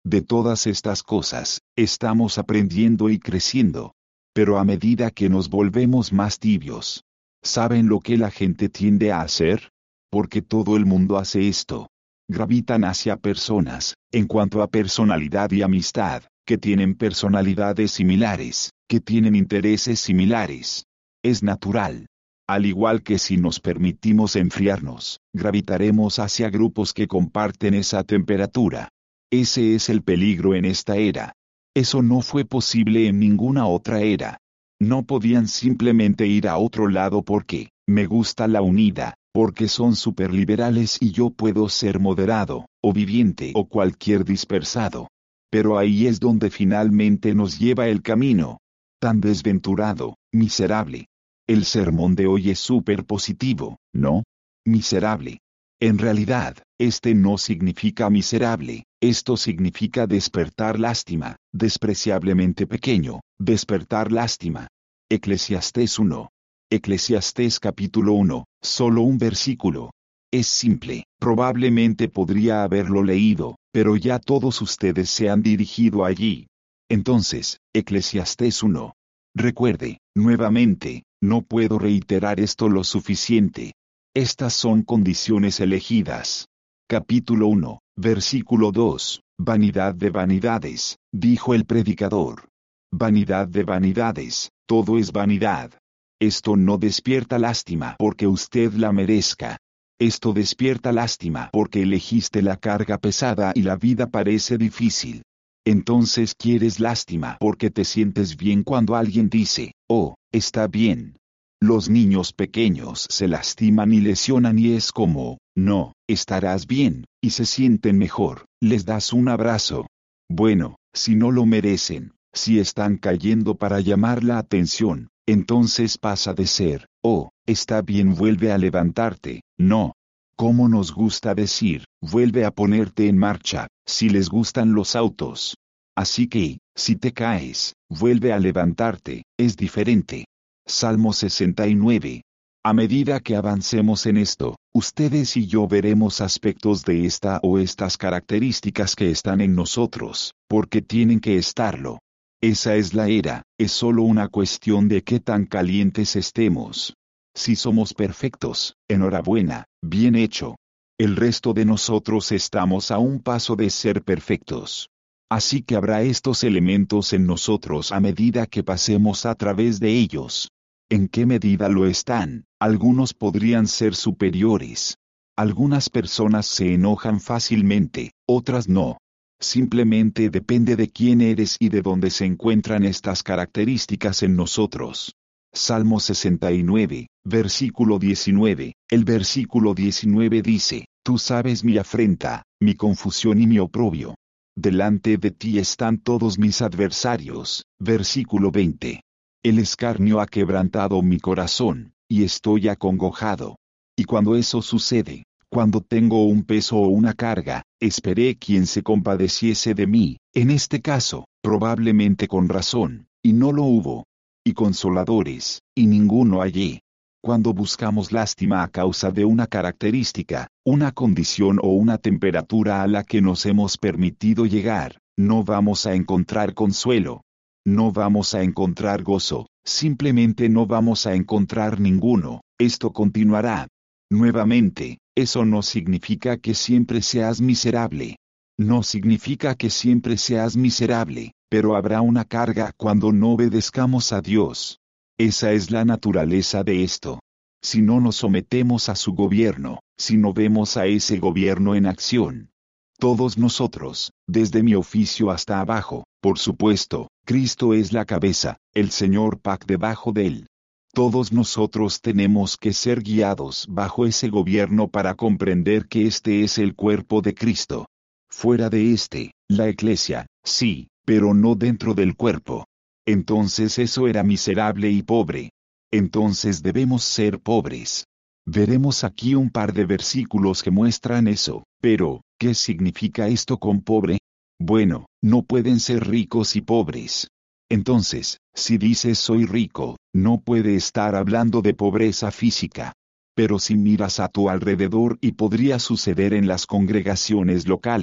De todas estas cosas, estamos aprendiendo y creciendo. Pero a medida que nos volvemos más tibios, ¿saben lo que la gente tiende a hacer? Porque todo el mundo hace esto. Gravitan hacia personas, en cuanto a personalidad y amistad, que tienen personalidades similares, que tienen intereses similares. Es natural. Al igual que si nos permitimos enfriarnos, gravitaremos hacia grupos que comparten esa temperatura. Ese es el peligro en esta era. Eso no fue posible en ninguna otra era. No podían simplemente ir a otro lado porque, me gusta la unida, porque son superliberales y yo puedo ser moderado, o viviente o cualquier dispersado. Pero ahí es donde finalmente nos lleva el camino. Tan desventurado, miserable. El sermón de hoy es súper positivo, ¿no? Miserable. En realidad, este no significa miserable, esto significa despertar lástima, despreciablemente pequeño, despertar lástima. Eclesiastés uno. Eclesiastés capítulo uno, solo un versículo. Es simple, probablemente podría haberlo leído, pero ya todos ustedes se han dirigido allí. Entonces, Eclesiastés uno. Recuerde, nuevamente, no puedo reiterar esto lo suficiente. Estas son condiciones elegidas. Capítulo uno, versículo dos. Vanidad de vanidades, dijo el predicador. Vanidad de vanidades, todo es vanidad. Esto no despierta lástima porque usted la merezca. Esto despierta lástima porque elegiste la carga pesada y la vida parece difícil. Entonces quieres lástima porque te sientes bien cuando alguien dice, oh, está bien. Los niños pequeños se lastiman y lesionan y es como, no, estarás bien, y se sienten mejor, les das un abrazo. Bueno, si no lo merecen, si están cayendo para llamar la atención, entonces pasa de ser, oh, está bien, vuelve a levantarte, no. Como nos gusta decir, vuelve a ponerte en marcha, si les gustan los autos. Así que, si te caes, vuelve a levantarte, es diferente. Salmo sesenta y nueve. A medida que avancemos en esto, ustedes y yo veremos aspectos de esta o estas características que están en nosotros, porque tienen que estarlo. Esa es la era, es solo una cuestión de qué tan calientes estemos. Si somos perfectos, enhorabuena, bien hecho. El resto de nosotros estamos a un paso de ser perfectos. Así que habrá estos elementos en nosotros a medida que pasemos a través de ellos. ¿En qué medida lo están? Algunos podrían ser superiores. Algunas personas se enojan fácilmente, otras no. Simplemente depende de quién eres y de dónde se encuentran estas características en nosotros. Salmo sesenta y nueve, versículo diecinueve. El versículo diecinueve dice, tú sabes mi afrenta, mi confusión y mi oprobio. Delante de ti están todos mis adversarios. Versículo veinte. El escarnio ha quebrantado mi corazón, y estoy acongojado. Y cuando eso sucede, cuando tengo un peso o una carga, esperé quien se compadeciese de mí, en este caso, probablemente con razón, y no lo hubo. Y consoladores, y ninguno hallé. Cuando buscamos lástima a causa de una característica, una condición o una temperatura a la que nos hemos permitido llegar, no vamos a encontrar consuelo. No vamos a encontrar gozo, simplemente no vamos a encontrar ninguno. Esto continuará. Nuevamente, eso no significa que siempre seas miserable. No significa que siempre seas miserable, pero habrá una carga cuando no obedezcamos a Dios. Esa es la naturaleza de esto. Si no nos sometemos a su gobierno, si no vemos a ese gobierno en acción. Todos nosotros, desde mi oficio hasta abajo, por supuesto, Cristo es la cabeza, el Señor Pac debajo de él. Todos nosotros tenemos que ser guiados bajo ese gobierno para comprender que este es el cuerpo de Cristo. Fuera de este, la iglesia, sí, pero no dentro del cuerpo. Entonces eso era miserable y pobre. Entonces debemos ser pobres. Veremos aquí un par de versículos que muestran eso, pero, ¿qué significa esto con pobre? Bueno, no pueden ser ricos y pobres. Entonces, si dices soy rico, no puede estar hablando de pobreza física. Pero si miras a tu alrededor y podría suceder en las congregaciones locales,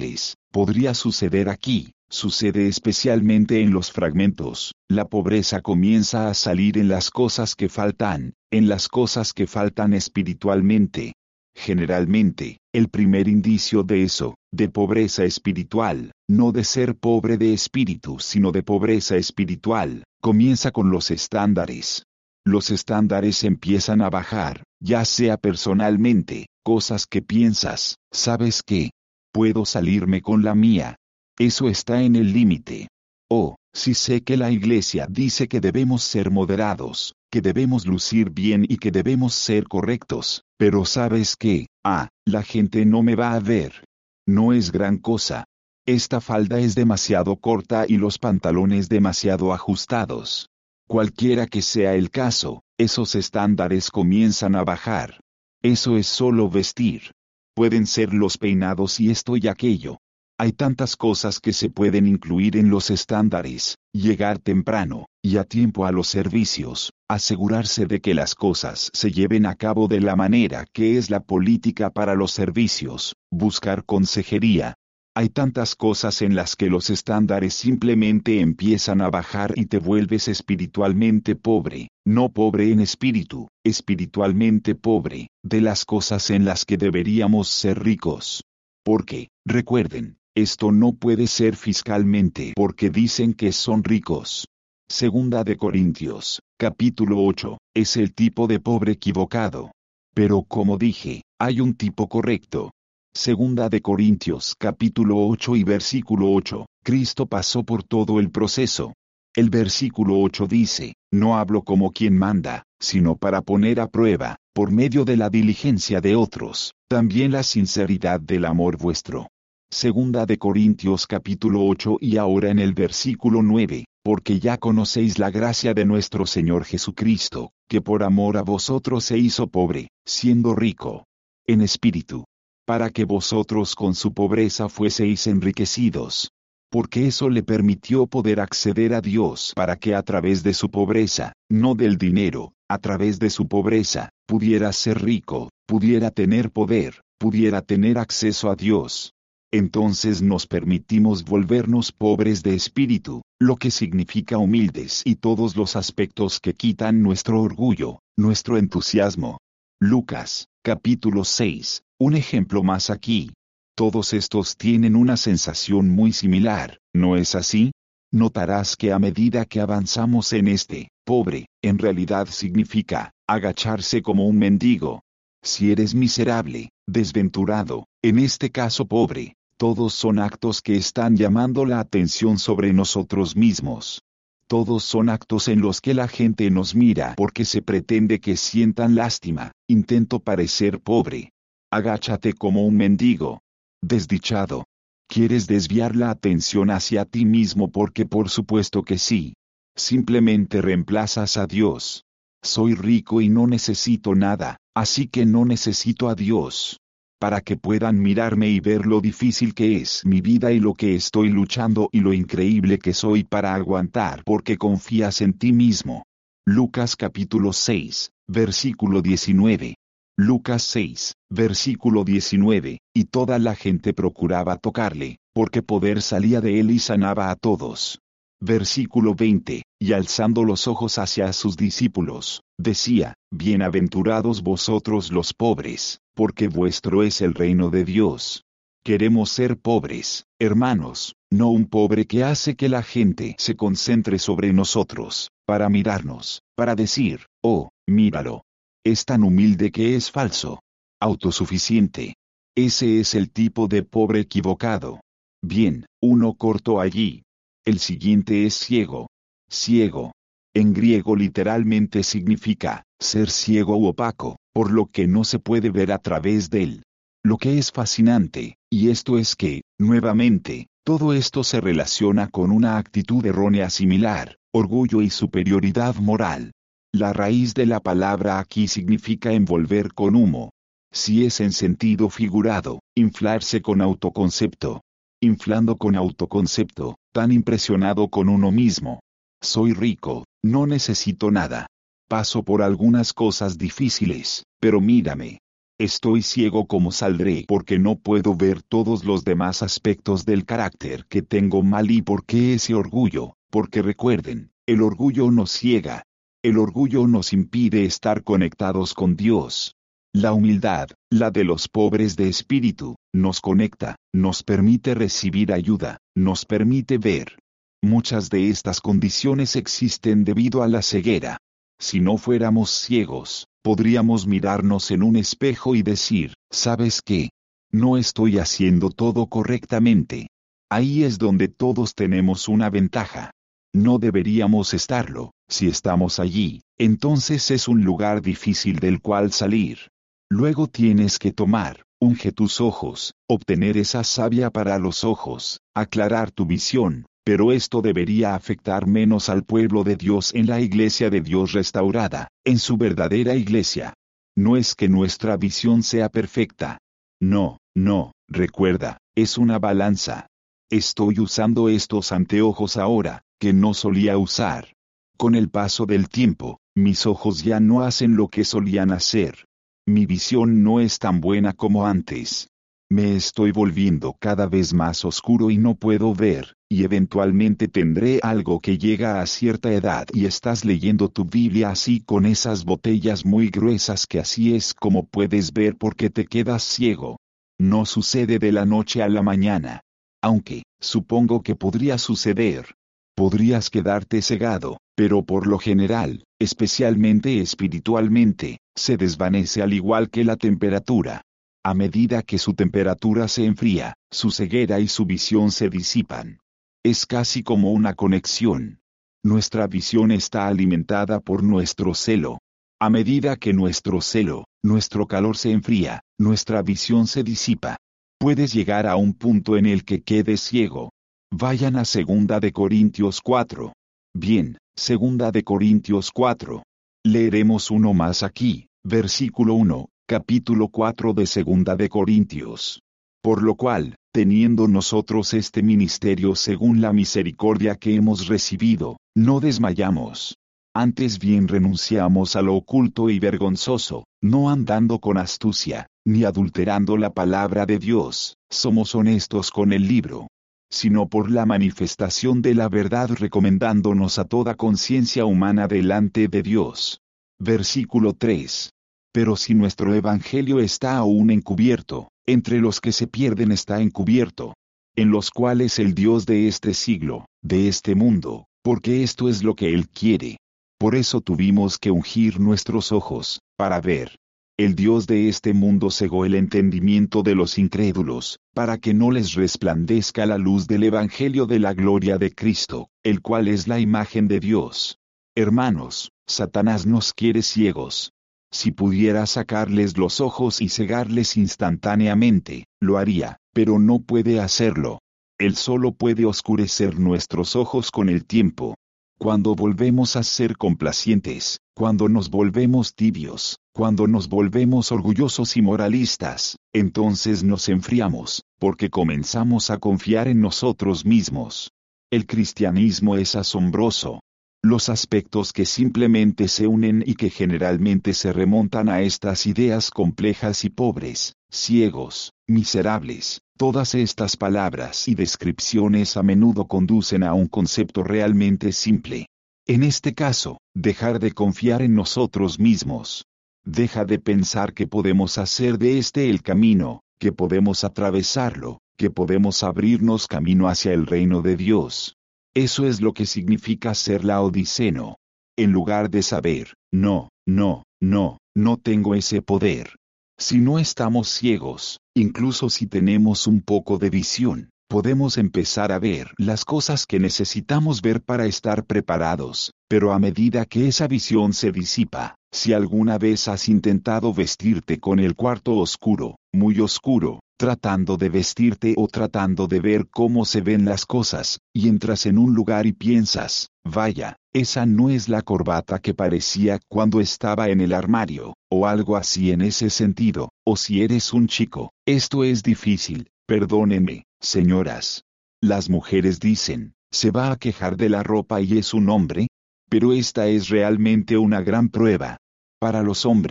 Podría suceder aquí, sucede especialmente en los fragmentos. La pobreza comienza a salir en las cosas que faltan, en las cosas que faltan espiritualmente. Generalmente, el primer indicio de eso, de pobreza espiritual, no de ser pobre de espíritu sino de pobreza espiritual, comienza con los estándares. Los estándares empiezan a bajar, ya sea personalmente, cosas que piensas, ¿sabes qué? Puedo salirme con la mía. Eso está en el límite. Oh, si sé que la iglesia dice que debemos ser moderados, que debemos lucir bien y que debemos ser correctos, pero ¿sabes qué? Ah, la gente no me va a ver. No es gran cosa. Esta falda es demasiado corta y los pantalones demasiado ajustados. Cualquiera que sea el caso, esos estándares comienzan a bajar. Eso es solo vestir. Pueden ser los peinados y esto y aquello. Hay tantas cosas que se pueden incluir en los estándares, llegar temprano, y a tiempo a los servicios, asegurarse de que las cosas se lleven a cabo de la manera que es la política para los servicios, buscar consejería. Hay tantas cosas en las que los estándares simplemente empiezan a bajar y te vuelves espiritualmente pobre, no pobre en espíritu, espiritualmente pobre, de las cosas en las que deberíamos ser ricos. Porque, recuerden, esto no puede ser fiscalmente porque dicen que son ricos. Segunda de Corintios, capítulo ocho, es el tipo de pobre equivocado. Pero como dije, hay un tipo correcto. Segunda de Corintios capítulo ocho y versículo ocho, Cristo pasó por todo el proceso. El versículo ocho dice, no hablo como quien manda, sino para poner a prueba, por medio de la diligencia de otros, también la sinceridad del amor vuestro. Segunda de Corintios capítulo ocho y ahora en el versículo nueve, porque ya conocéis la gracia de nuestro Señor Jesucristo, que por amor a vosotros se hizo pobre, siendo rico en espíritu, para que vosotros con su pobreza fueseis enriquecidos. Porque eso le permitió poder acceder a Dios para que a través de su pobreza, no del dinero, a través de su pobreza, pudiera ser rico, pudiera tener poder, pudiera tener acceso a Dios. Entonces nos permitimos volvernos pobres de espíritu, lo que significa humildes y todos los aspectos que quitan nuestro orgullo, nuestro entusiasmo. Lucas, capítulo seis, un ejemplo más aquí. Todos estos tienen una sensación muy similar, ¿no es así? Notarás que a medida que avanzamos en este, pobre, en realidad significa, agacharse como un mendigo. Si eres miserable, desventurado, en este caso pobre, todos son actos que están llamando la atención sobre nosotros mismos. Todos son actos en los que la gente nos mira porque se pretende que sientan lástima. Intento parecer pobre. Agáchate como un mendigo. Desdichado. ¿Quieres desviar la atención hacia ti mismo? Porque por supuesto que sí. Simplemente reemplazas a Dios. Soy rico y no necesito nada, así que no necesito a Dios. Para que puedan mirarme y ver lo difícil que es mi vida y lo que estoy luchando y lo increíble que soy para aguantar porque confías en ti mismo. Lucas capítulo seis, versículo diecinueve. Lucas seis, versículo diecinueve, y toda la gente procuraba tocarle, porque poder salía de él y sanaba a todos. Versículo veinte, y alzando los ojos hacia sus discípulos, decía, bienaventurados vosotros los pobres, porque vuestro es el reino de Dios. Queremos ser pobres, hermanos, no un pobre que hace que la gente se concentre sobre nosotros, para mirarnos, para decir, oh, míralo. Es tan humilde que es falso. Autosuficiente. Ese es el tipo de pobre equivocado. Bien, uno corto allí. El siguiente es ciego. Ciego. En griego literalmente significa, ser ciego u opaco, por lo que no se puede ver a través de él. Lo que es fascinante, y esto es que, nuevamente, todo esto se relaciona con una actitud errónea similar, orgullo y superioridad moral. La raíz de la palabra aquí significa envolver con humo. Si es en sentido figurado, inflarse con autoconcepto. Inflando con autoconcepto, tan impresionado con uno mismo. Soy rico, no necesito nada. Paso por algunas cosas difíciles, pero mírame. Estoy ciego como saldré porque no puedo ver todos los demás aspectos del carácter que tengo mal. ¿Y por qué ese orgullo? Porque recuerden, el orgullo nos ciega. El orgullo nos impide estar conectados con Dios. La humildad, la de los pobres de espíritu, nos conecta, nos permite recibir ayuda, nos permite ver. Muchas de estas condiciones existen debido a la ceguera. Si no fuéramos ciegos, podríamos mirarnos en un espejo y decir, ¿sabes qué? No estoy haciendo todo correctamente. Ahí es donde todos tenemos una ventaja. No deberíamos estarlo. Si estamos allí, entonces es un lugar difícil del cual salir. Luego tienes que tomar, unge tus ojos, obtener esa savia para los ojos, aclarar tu visión, pero esto debería afectar menos al pueblo de Dios en la iglesia de Dios restaurada, en su verdadera iglesia. No es que nuestra visión sea perfecta. No, no, recuerda, es una balanza. Estoy usando estos anteojos ahora, que no solía usar. Con el paso del tiempo, mis ojos ya no hacen lo que solían hacer. Mi visión no es tan buena como antes. Me estoy volviendo cada vez más oscuro y no puedo ver, y eventualmente tendré algo que llega a cierta edad y estás leyendo tu Biblia así con esas botellas muy gruesas que así es como puedes ver porque te quedas ciego. No sucede de la noche a la mañana. Aunque, supongo que podría suceder. Podrías quedarte cegado, pero por lo general, especialmente espiritualmente, se desvanece al igual que la temperatura. A medida que su temperatura se enfría, su ceguera y su visión se disipan. Es casi como una conexión. Nuestra visión está alimentada por nuestro celo. A medida que nuestro celo, nuestro calor se enfría, nuestra visión se disipa. Puedes llegar a un punto en el que quedes ciego. Vayan a Segunda de Corintios cuatro. Bien, Segunda de Corintios cuatro. Leeremos uno más aquí, versículo uno, capítulo cuatro de Segunda de Corintios. Por lo cual, teniendo nosotros este ministerio según la misericordia que hemos recibido, no desmayamos. Antes bien renunciamos a lo oculto y vergonzoso, no andando con astucia, ni adulterando la palabra de Dios, somos honestos con el libro, sino por la manifestación de la verdad recomendándonos a toda conciencia humana delante de Dios. Versículo tres. Pero si nuestro evangelio está aún encubierto, entre los que se pierden está encubierto, en los cuales el Dios de este siglo, de este mundo, porque esto es lo que Él quiere. Por eso tuvimos que ungir nuestros ojos, para ver. El Dios de este mundo cegó el entendimiento de los incrédulos, para que no les resplandezca la luz del Evangelio de la gloria de Cristo, el cual es la imagen de Dios. Hermanos, Satanás nos quiere ciegos. Si pudiera sacarles los ojos y cegarles instantáneamente, lo haría, pero no puede hacerlo. Él solo puede oscurecer nuestros ojos con el tiempo. Cuando volvemos a ser complacientes, cuando nos volvemos tibios, cuando nos volvemos orgullosos y moralistas, entonces nos enfriamos, porque comenzamos a confiar en nosotros mismos. El cristianismo es asombroso. Los aspectos que simplemente se unen y que generalmente se remontan a estas ideas complejas y pobres, ciegos, miserables, todas estas palabras y descripciones a menudo conducen a un concepto realmente simple. En este caso, dejar de confiar en nosotros mismos. Deja de pensar que podemos hacer de este el camino, que podemos atravesarlo, que podemos abrirnos camino hacia el reino de Dios. Eso es lo que significa ser laodiceno. En lugar de saber, no, no, no, no tengo ese poder. Si no estamos ciegos, incluso si tenemos un poco de visión, podemos empezar a ver las cosas que necesitamos ver para estar preparados, pero a medida que esa visión se disipa, si alguna vez has intentado vestirte con el cuarto oscuro, muy oscuro, tratando de vestirte o tratando de ver cómo se ven las cosas, y entras en un lugar y piensas, vaya, esa no es la corbata que parecía cuando estaba en el armario, o algo así en ese sentido, o si eres un chico, esto es difícil, perdónenme, señoras. Las mujeres dicen, ¿se va a quejar de la ropa y es un hombre? Pero esta es realmente una gran prueba. Para los hombres,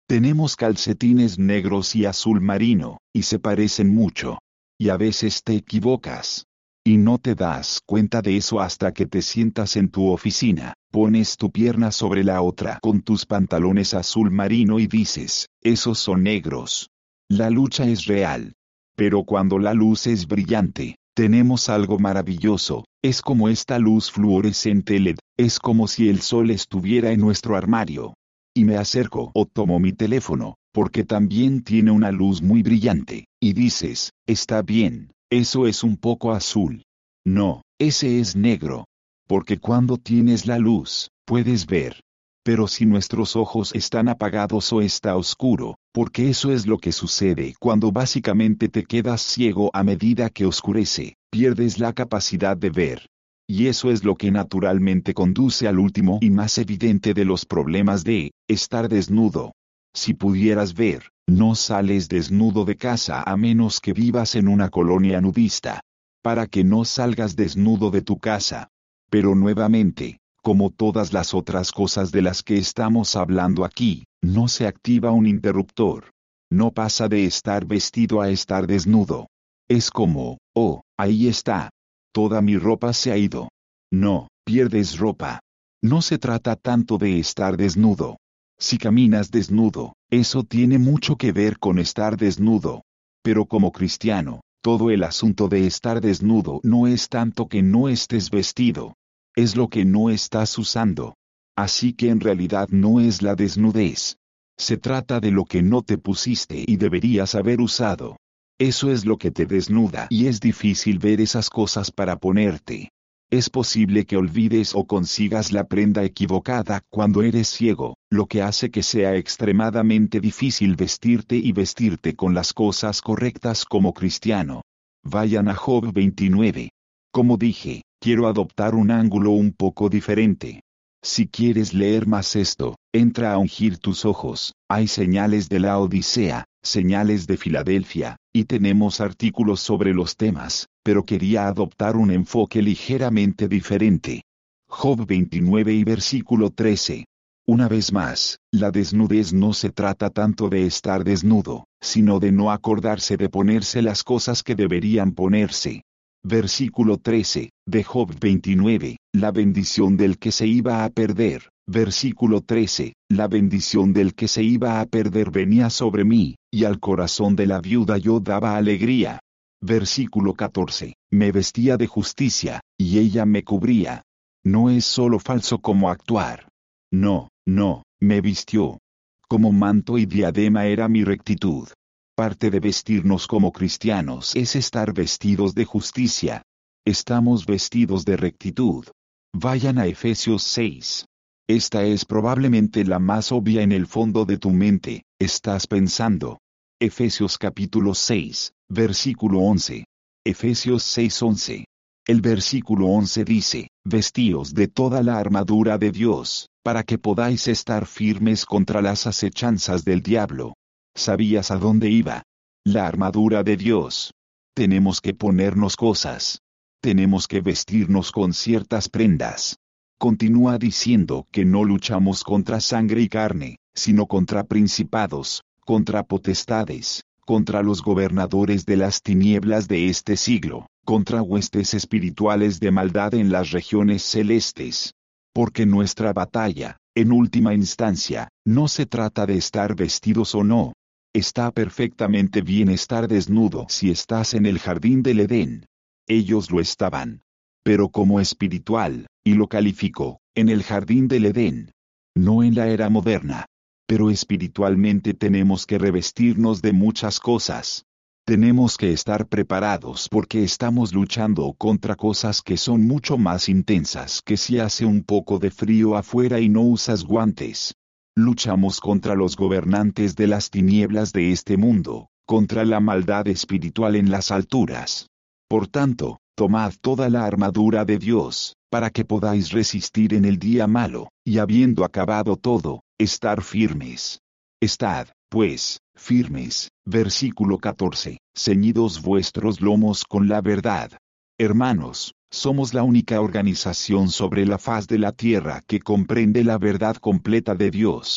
Tenemos calcetines negros y azul marino, y se parecen mucho. Y a veces te equivocas. Y no te das cuenta de eso hasta que te sientas en tu oficina, pones tu pierna sobre la otra con tus pantalones azul marino y dices, esos son negros. La lucha es real. Pero cuando la luz es brillante, tenemos algo maravilloso, es como esta luz fluorescente L E D, es como si el sol estuviera en nuestro armario. Y me acerco o tomo mi teléfono, porque también tiene una luz muy brillante, y dices, está bien. Eso es un poco azul. No, ese es negro. Porque cuando tienes la luz, puedes ver. Pero si nuestros ojos están apagados o está oscuro, porque eso es lo que sucede cuando básicamente te quedas ciego a medida que oscurece, pierdes la capacidad de ver. Y eso es lo que naturalmente conduce al último y más evidente de los problemas de estar desnudo. Si pudieras ver, no sales desnudo de casa a menos que vivas en una colonia nudista. Para que no salgas desnudo de tu casa. Pero nuevamente, como todas las otras cosas de las que estamos hablando aquí, no se activa un interruptor. No pasa de estar vestido a estar desnudo. Es como, oh, ahí está. Toda mi ropa se ha ido. No, pierdes ropa. No se trata tanto de estar desnudo. Si caminas desnudo, eso tiene mucho que ver con estar desnudo. Pero como cristiano, todo el asunto de estar desnudo no es tanto que no estés vestido. Es lo que no estás usando. Así que en realidad no es la desnudez. Se trata de lo que no te pusiste y deberías haber usado. Eso es lo que te desnuda y es difícil ver esas cosas para ponerte. Es posible que olvides o consigas la prenda equivocada cuando eres ciego, lo que hace que sea extremadamente difícil vestirte y vestirte con las cosas correctas como cristiano. Vayan a Job veintinueve. Como dije, quiero adoptar un ángulo un poco diferente. Si quieres leer más esto, entra a Ungir tus ojos, hay señales de la Odisea, señales de Filadelfia, y tenemos artículos sobre los temas, pero quería adoptar un enfoque ligeramente diferente. Job veintinueve y versículo trece. Una vez más, la desnudez no se trata tanto de estar desnudo, sino de no acordarse de ponerse las cosas que deberían ponerse. Versículo trece, de Job veintinueve, la bendición del que se iba a perder. Versículo trece, la bendición del que se iba a perder venía sobre mí, y al corazón de la viuda yo daba alegría. Versículo catorce, me vestía de justicia, y ella me cubría. No es solo falso como actuar. No, no, me vistió. Como manto y diadema era mi rectitud. Parte de vestirnos como cristianos es estar vestidos de justicia. Estamos vestidos de rectitud. Vayan a Efesios seis. Esta es probablemente la más obvia en el fondo de tu mente, estás pensando. Efesios capítulo seis, versículo once. Efesios seis once. El versículo once dice, vestíos de toda la armadura de Dios, para que podáis estar firmes contra las acechanzas del diablo. ¿Sabías a dónde iba? La armadura de Dios. Tenemos que ponernos cosas. Tenemos que vestirnos con ciertas prendas. Continúa diciendo que no luchamos contra sangre y carne, sino contra principados, contra potestades, contra los gobernadores de las tinieblas de este siglo, contra huestes espirituales de maldad en las regiones celestes. Porque nuestra batalla, en última instancia, no se trata de estar vestidos o no. Está perfectamente bien estar desnudo si estás en el jardín del Edén. Ellos lo estaban. Pero como espiritual, y lo calificó, en el jardín del Edén. No en la era moderna. Pero espiritualmente tenemos que revestirnos de muchas cosas. Tenemos que estar preparados porque estamos luchando contra cosas que son mucho más intensas que si hace un poco de frío afuera y no usas guantes. Luchamos contra los gobernantes de las tinieblas de este mundo, contra la maldad espiritual en las alturas. Por tanto, tomad toda la armadura de Dios, para que podáis resistir en el día malo, y habiendo acabado todo, estar firmes. Estad, pues, firmes. Versículo catorce. Ceñidos vuestros lomos con la verdad. Hermanos, somos la única organización sobre la faz de la tierra que comprende la verdad completa de Dios.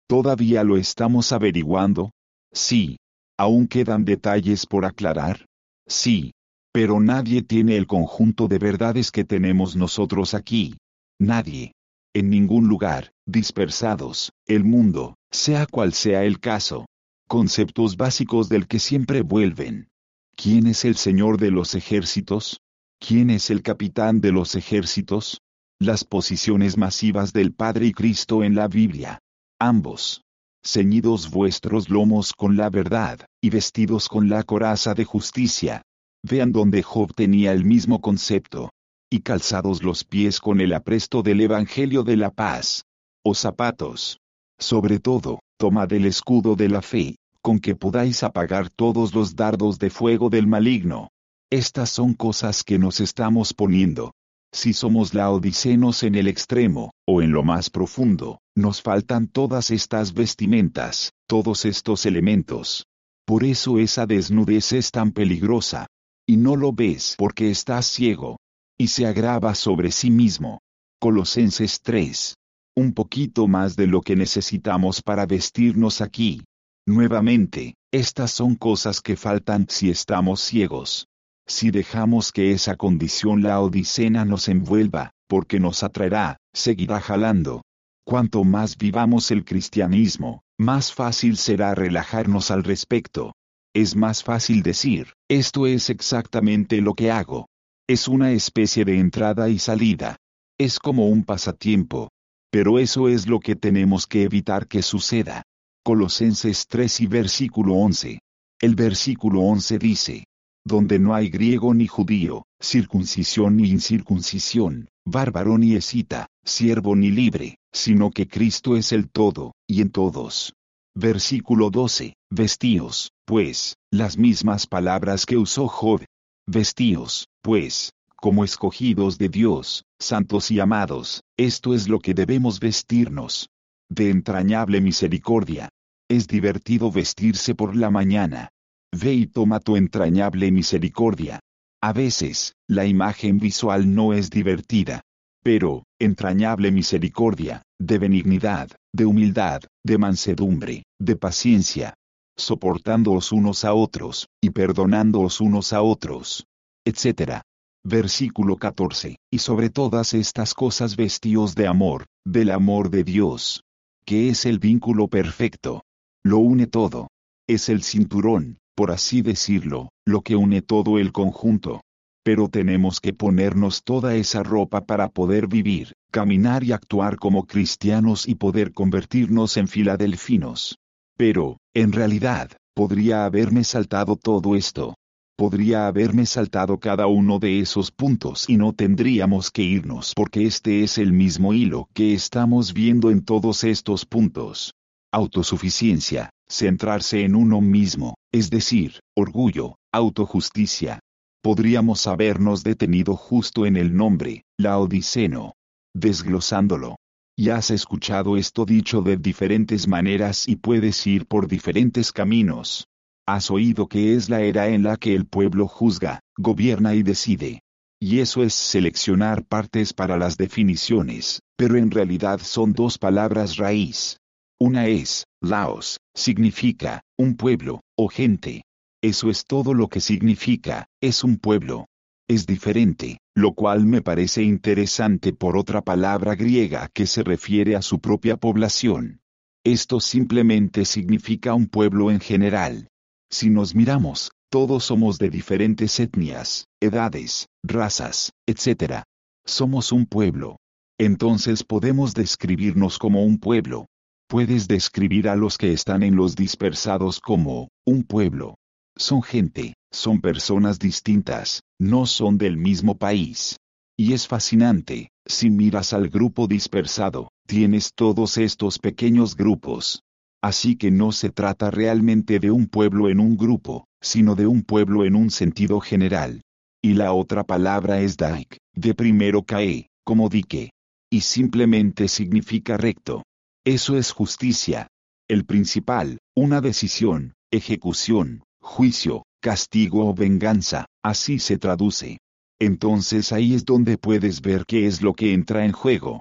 ¿Todavía lo estamos averiguando? Sí. ¿Aún quedan detalles por aclarar? Sí. Pero nadie tiene el conjunto de verdades que tenemos nosotros aquí. Nadie. En ningún lugar, dispersados, el mundo, sea cual sea el caso. Conceptos básicos del que siempre vuelven. ¿Quién es el Señor de los ejércitos? ¿Quién es el capitán de los ejércitos? Las posiciones masivas del Padre y Cristo en la Biblia. Ambos. Ceñidos vuestros lomos con la verdad, y vestidos con la coraza de justicia. Vean donde Job tenía el mismo concepto. Y calzados los pies con el apresto del Evangelio de la paz. O zapatos. Sobre todo, tomad el escudo de la fe, con que podáis apagar todos los dardos de fuego del maligno. Estas son cosas que nos estamos poniendo. Si somos laodicenos en el extremo, o en lo más profundo, nos faltan todas estas vestimentas, todos estos elementos. Por eso esa desnudez es tan peligrosa. Y no lo ves porque estás ciego. Y se agrava sobre sí mismo. Colosenses tres. Un poquito más de lo que necesitamos para vestirnos aquí. Nuevamente, estas son cosas que faltan si estamos ciegos. Si dejamos que esa condición laodicena nos envuelva, porque nos atraerá, seguirá jalando. Cuanto más vivamos el cristianismo, más fácil será relajarnos al respecto. Es más fácil decir, esto es exactamente lo que hago. Es una especie de entrada y salida. Es como un pasatiempo. Pero eso es lo que tenemos que evitar que suceda. Colosenses tres y versículo once. El versículo once dice, donde no hay griego ni judío, circuncisión ni incircuncisión, bárbaro ni escita, siervo ni libre, sino que Cristo es el todo, y en todos. Versículo doce, vestíos, pues, las mismas palabras que usó Job. Vestíos, pues, como escogidos de Dios, santos y amados, esto es lo que debemos vestirnos. De entrañable misericordia. Es divertido vestirse por la mañana. Ve y toma tu entrañable misericordia. A veces, la imagen visual no es divertida. Pero, entrañable misericordia, de benignidad, de humildad, de mansedumbre, de paciencia, soportándoos unos a otros, y perdonándoos unos a otros, etcétera. Versículo catorce. Y sobre todas estas cosas vestíos de amor, del amor de Dios, que es el vínculo perfecto. Lo une todo. Es el cinturón, por así decirlo, lo que une todo el conjunto. Pero tenemos que ponernos toda esa ropa para poder vivir, caminar y actuar como cristianos y poder convertirnos en filadelfinos. Pero, en realidad, podría haberme saltado todo esto. Podría haberme saltado cada uno de esos puntos y no tendríamos que irnos porque este es el mismo hilo que estamos viendo en todos estos puntos. Autosuficiencia, centrarse en uno mismo, es decir, orgullo, autojusticia. Podríamos habernos detenido justo en el nombre, laodiceno, desglosándolo. Y has escuchado esto dicho de diferentes maneras y puedes ir por diferentes caminos. Has oído que es la era en la que el pueblo juzga, gobierna y decide. Y eso es seleccionar partes para las definiciones, pero en realidad son dos palabras raíz. Una es, laos, significa, un pueblo, o gente. Eso es todo lo que significa, es un pueblo. Es diferente, lo cual me parece interesante por otra palabra griega que se refiere a su propia población. Esto simplemente significa un pueblo en general. Si nos miramos, todos somos de diferentes etnias, edades, razas, etcétera. Somos un pueblo. Entonces podemos describirnos como un pueblo. Puedes describir a los que están en los dispersados como un pueblo. Son gente, son personas distintas, no son del mismo país. Y es fascinante, si miras al grupo dispersado, tienes todos estos pequeños grupos. Así que no se trata realmente de un pueblo en un grupo, sino de un pueblo en un sentido general. Y la otra palabra es daik, de primero cae, como dique. Y simplemente significa recto. Eso es justicia. El principal, una decisión, ejecución, juicio, castigo o venganza, así se traduce. Entonces ahí es donde puedes ver qué es lo que entra en juego.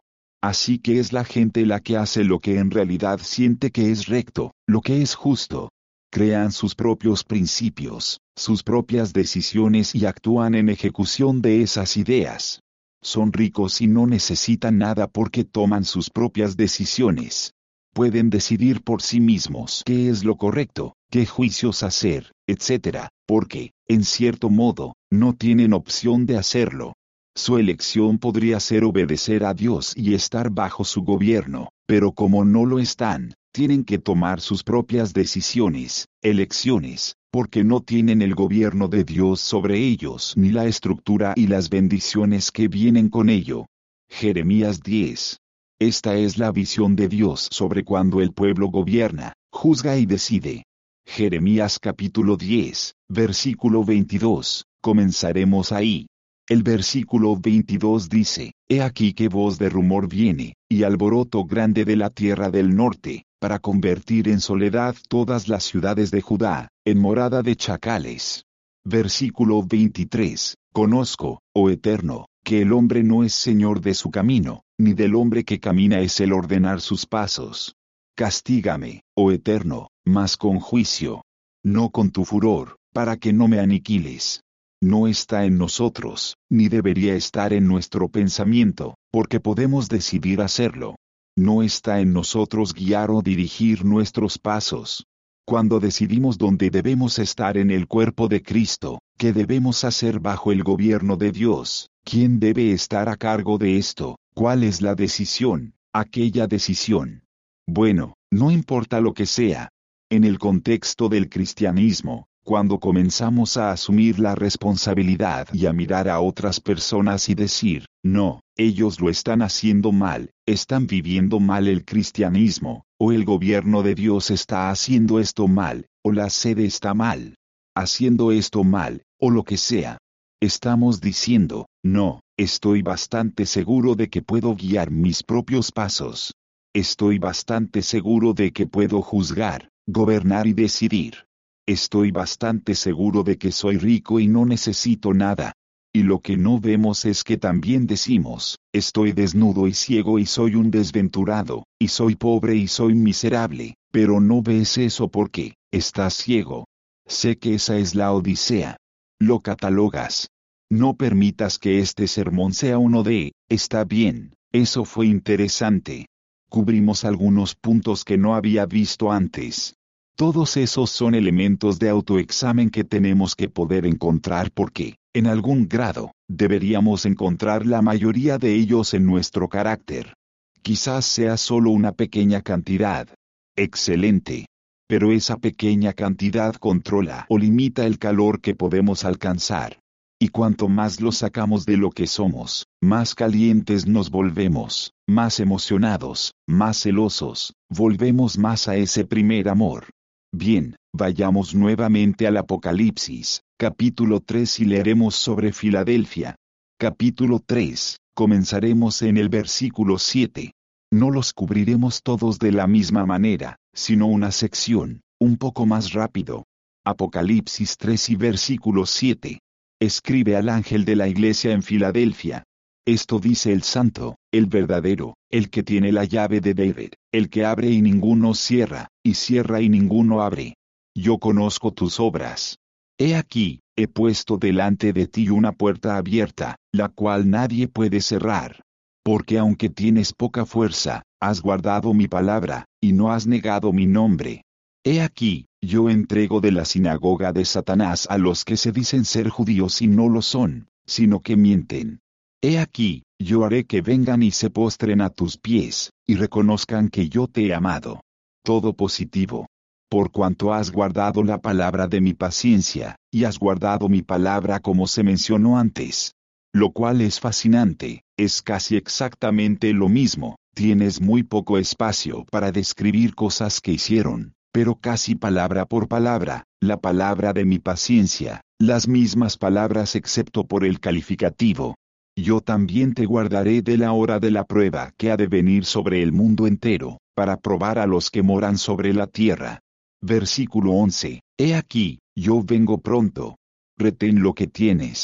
Así que es la gente la que hace lo que en realidad siente que es recto, lo que es justo. Crean sus propios principios, sus propias decisiones y actúan en ejecución de esas ideas. Son ricos y no necesitan nada porque toman sus propias decisiones. Pueden decidir por sí mismos qué es lo correcto, qué juicios hacer, etcétera, porque, en cierto modo, no tienen opción de hacerlo. Su elección podría ser obedecer a Dios y estar bajo su gobierno, pero como no lo están, tienen que tomar sus propias decisiones, elecciones, porque no tienen el gobierno de Dios sobre ellos ni la estructura y las bendiciones que vienen con ello. Jeremías diez. Esta es la visión de Dios sobre cuando el pueblo gobierna, juzga y decide. Jeremías capítulo diez, versículo veintidós, comenzaremos ahí. El versículo veintidós dice, He aquí que voz de rumor viene, y alboroto grande de la tierra del norte, para convertir en soledad todas las ciudades de Judá, en morada de chacales. Versículo veintitrés, Conozco, oh Eterno, que el hombre no es señor de su camino, ni del hombre que camina es el ordenar sus pasos. Castígame, oh Eterno, mas con juicio, no con tu furor, para que no me aniquiles. No está en nosotros, ni debería estar en nuestro pensamiento, porque podemos decidir hacerlo. No está en nosotros guiar o dirigir nuestros pasos. Cuando decidimos dónde debemos estar en el cuerpo de Cristo, qué debemos hacer bajo el gobierno de Dios, quién debe estar a cargo de esto, cuál es la decisión, aquella decisión. Bueno, no importa lo que sea. En el contexto del cristianismo, cuando comenzamos a asumir la responsabilidad y a mirar a otras personas y decir, no, ellos lo están haciendo mal, están viviendo mal el cristianismo, o el gobierno de Dios está haciendo esto mal, o la sede está mal, haciendo esto mal, o lo que sea. Estamos diciendo, no, estoy bastante seguro de que puedo guiar mis propios pasos. Estoy bastante seguro de que puedo juzgar, gobernar y decidir. Estoy bastante seguro de que soy rico y no necesito nada. Y lo que no vemos es que también decimos, estoy desnudo y ciego y soy un desventurado, y soy pobre y soy miserable, pero no ves eso porque, estás ciego. Sé que esa es la odisea. Lo catalogas. No permitas que este sermón sea uno de, está bien, eso fue interesante. Cubrimos algunos puntos que no había visto antes. Todos esos son elementos de autoexamen que tenemos que poder encontrar porque, en algún grado, deberíamos encontrar la mayoría de ellos en nuestro carácter. Quizás sea solo una pequeña cantidad. Excelente. Pero esa pequeña cantidad controla o limita el calor que podemos alcanzar. Y cuanto más lo sacamos de lo que somos, más calientes nos volvemos, más emocionados, más celosos, volvemos más a ese primer amor. Bien, vayamos nuevamente al Apocalipsis, capítulo tres y leeremos sobre Filadelfia. Capítulo tres, comenzaremos en el versículo siete. No los cubriremos todos de la misma manera, sino una sección, un poco más rápido. Apocalipsis tres y versículo siete. Escribe al ángel de la iglesia en Filadelfia. Esto dice el santo, el verdadero, el que tiene la llave de David, el que abre y ninguno cierra, y cierra y ninguno abre. Yo conozco tus obras. He aquí, he puesto delante de ti una puerta abierta, la cual nadie puede cerrar. Porque aunque tienes poca fuerza, has guardado mi palabra, y no has negado mi nombre. He aquí, yo entrego de la sinagoga de Satanás a los que se dicen ser judíos y no lo son, sino que mienten. He aquí, yo haré que vengan y se postren a tus pies, y reconozcan que yo te he amado. Todo positivo. Por cuanto has guardado la palabra de mi paciencia, y has guardado mi palabra como se mencionó antes. Lo cual es fascinante, es casi exactamente lo mismo, tienes muy poco espacio para describir cosas que hicieron, pero casi palabra por palabra, la palabra de mi paciencia, las mismas palabras excepto por el calificativo. Yo también te guardaré de la hora de la prueba que ha de venir sobre el mundo entero, para probar a los que moran sobre la tierra. Versículo once. He aquí, yo vengo pronto. Retén lo que tienes.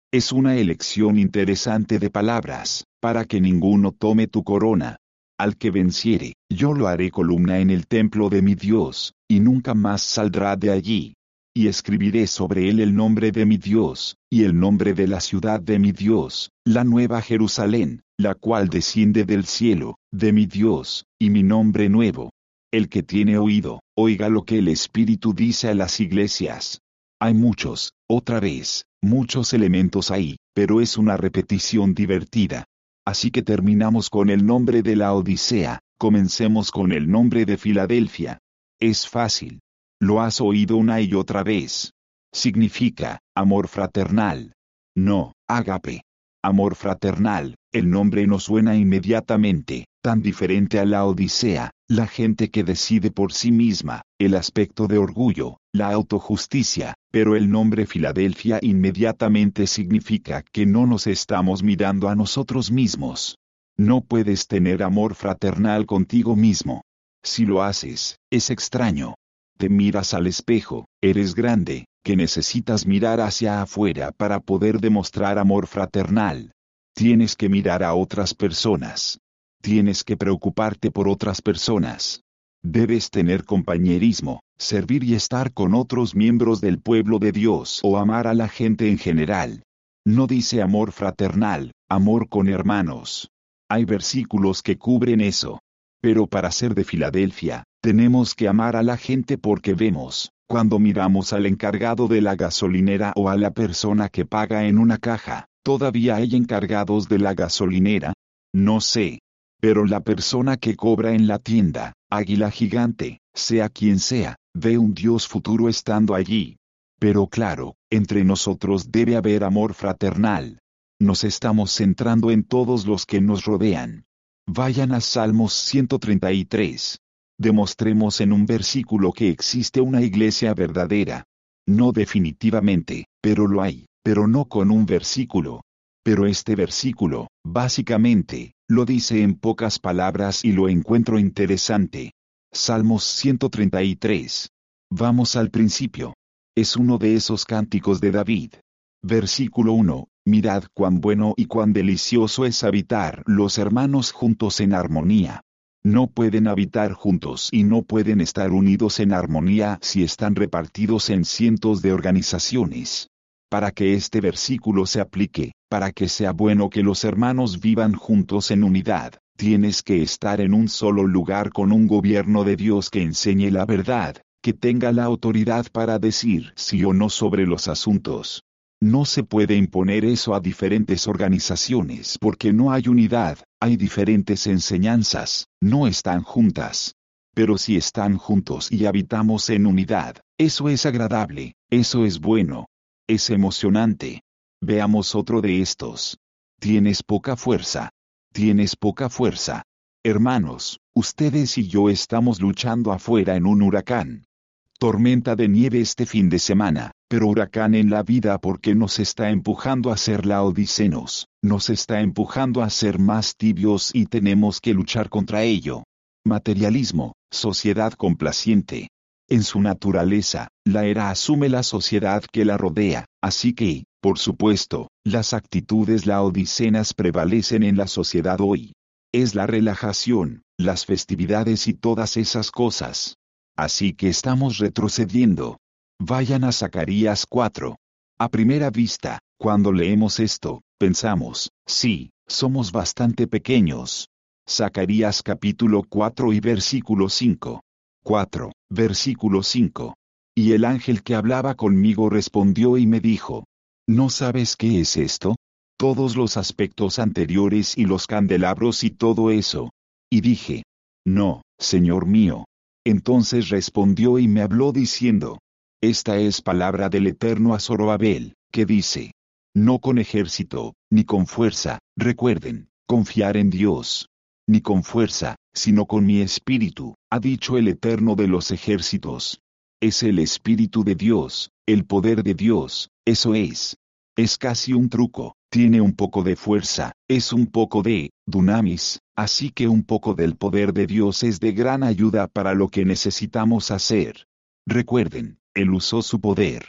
Es una elección interesante de palabras, para que ninguno tome tu corona. Al que venciere, yo lo haré columna en el templo de mi Dios, y nunca más saldrá de allí. Y escribiré sobre él el nombre de mi Dios, y el nombre de la ciudad de mi Dios, la nueva Jerusalén, la cual desciende del cielo, de mi Dios, y mi nombre nuevo. El que tiene oído, oiga lo que el Espíritu dice a las iglesias. Hay muchos, otra vez, muchos elementos ahí, pero es una repetición divertida. Así que terminamos con el nombre de la Odisea, comencemos con el nombre de Filadelfia. Es fácil. Lo has oído una y otra vez. Significa, amor fraternal. No, ágape. Amor fraternal, el nombre nos suena inmediatamente, tan diferente a la Odisea, la gente que decide por sí misma, el aspecto de orgullo, la autojusticia, pero el nombre Filadelfia inmediatamente significa que no nos estamos mirando a nosotros mismos. No puedes tener amor fraternal contigo mismo. Si lo haces, es extraño. Te miras al espejo, eres grande, que necesitas mirar hacia afuera para poder demostrar amor fraternal. Tienes que mirar a otras personas. Tienes que preocuparte por otras personas. Debes tener compañerismo, servir y estar con otros miembros del pueblo de Dios o amar a la gente en general. No dice amor fraternal, amor con hermanos. Hay versículos que cubren eso. Pero para ser de Filadelfia, tenemos que amar a la gente porque vemos, cuando miramos al encargado de la gasolinera o a la persona que paga en una caja, ¿todavía hay encargados de la gasolinera? No sé. Pero la persona que cobra en la tienda, Águila Gigante, sea quien sea, ve un Dios futuro estando allí. Pero claro, entre nosotros debe haber amor fraternal. Nos estamos centrando en todos los que nos rodean. Vayan a Salmos ciento treinta y tres. Demostremos en un versículo que existe una iglesia verdadera. No definitivamente, pero lo hay, pero no con un versículo. Pero este versículo, básicamente, lo dice en pocas palabras y lo encuentro interesante. Salmos ciento treinta y tres. Vamos al principio. Es uno de esos cánticos de David. Versículo uno. Mirad cuán bueno y cuán delicioso es habitar los hermanos juntos en armonía. No pueden habitar juntos y no pueden estar unidos en armonía si están repartidos en cientos de organizaciones. Para que este versículo se aplique, para que sea bueno que los hermanos vivan juntos en unidad, tienes que estar en un solo lugar con un gobierno de Dios que enseñe la verdad, que tenga la autoridad para decir sí o no sobre los asuntos. No se puede imponer eso a diferentes organizaciones porque no hay unidad, hay diferentes enseñanzas, no están juntas. Pero si están juntos y habitamos en unidad, eso es agradable, eso es bueno. Es emocionante. Veamos otro de estos. Tienes poca fuerza. Tienes poca fuerza. Hermanos, ustedes y yo estamos luchando afuera en un huracán. Tormenta de nieve este fin de semana, pero huracán en la vida porque nos está empujando a ser laodicenos, nos está empujando a ser más tibios y tenemos que luchar contra ello. Materialismo, sociedad complaciente. En su naturaleza, la era asume la sociedad que la rodea, así que, por supuesto, las actitudes laodicenas prevalecen en la sociedad hoy. Es la relajación, las festividades y todas esas cosas. Así que estamos retrocediendo. Vayan a Zacarías cuatro. A primera vista, cuando leemos esto, pensamos, sí, somos bastante pequeños. Zacarías capítulo cuatro y versículo cinco. cuatro, versículo cinco. Y el ángel que hablaba conmigo respondió y me dijo, ¿no sabes qué es esto? Todos los aspectos anteriores y los candelabros y todo eso. Y dije, no, Señor mío. Entonces respondió y me habló diciendo, esta es palabra del Eterno a Zorobabel, que dice, no con ejército, ni con fuerza, recuerden, confiar en Dios. Ni con fuerza, sino con mi espíritu, ha dicho el Eterno de los ejércitos. Es el espíritu de Dios, el poder de Dios, eso es. Es casi un truco, tiene un poco de fuerza, es un poco de dunamis, así que un poco del poder de Dios es de gran ayuda para lo que necesitamos hacer. Recuerden, Él usó su poder.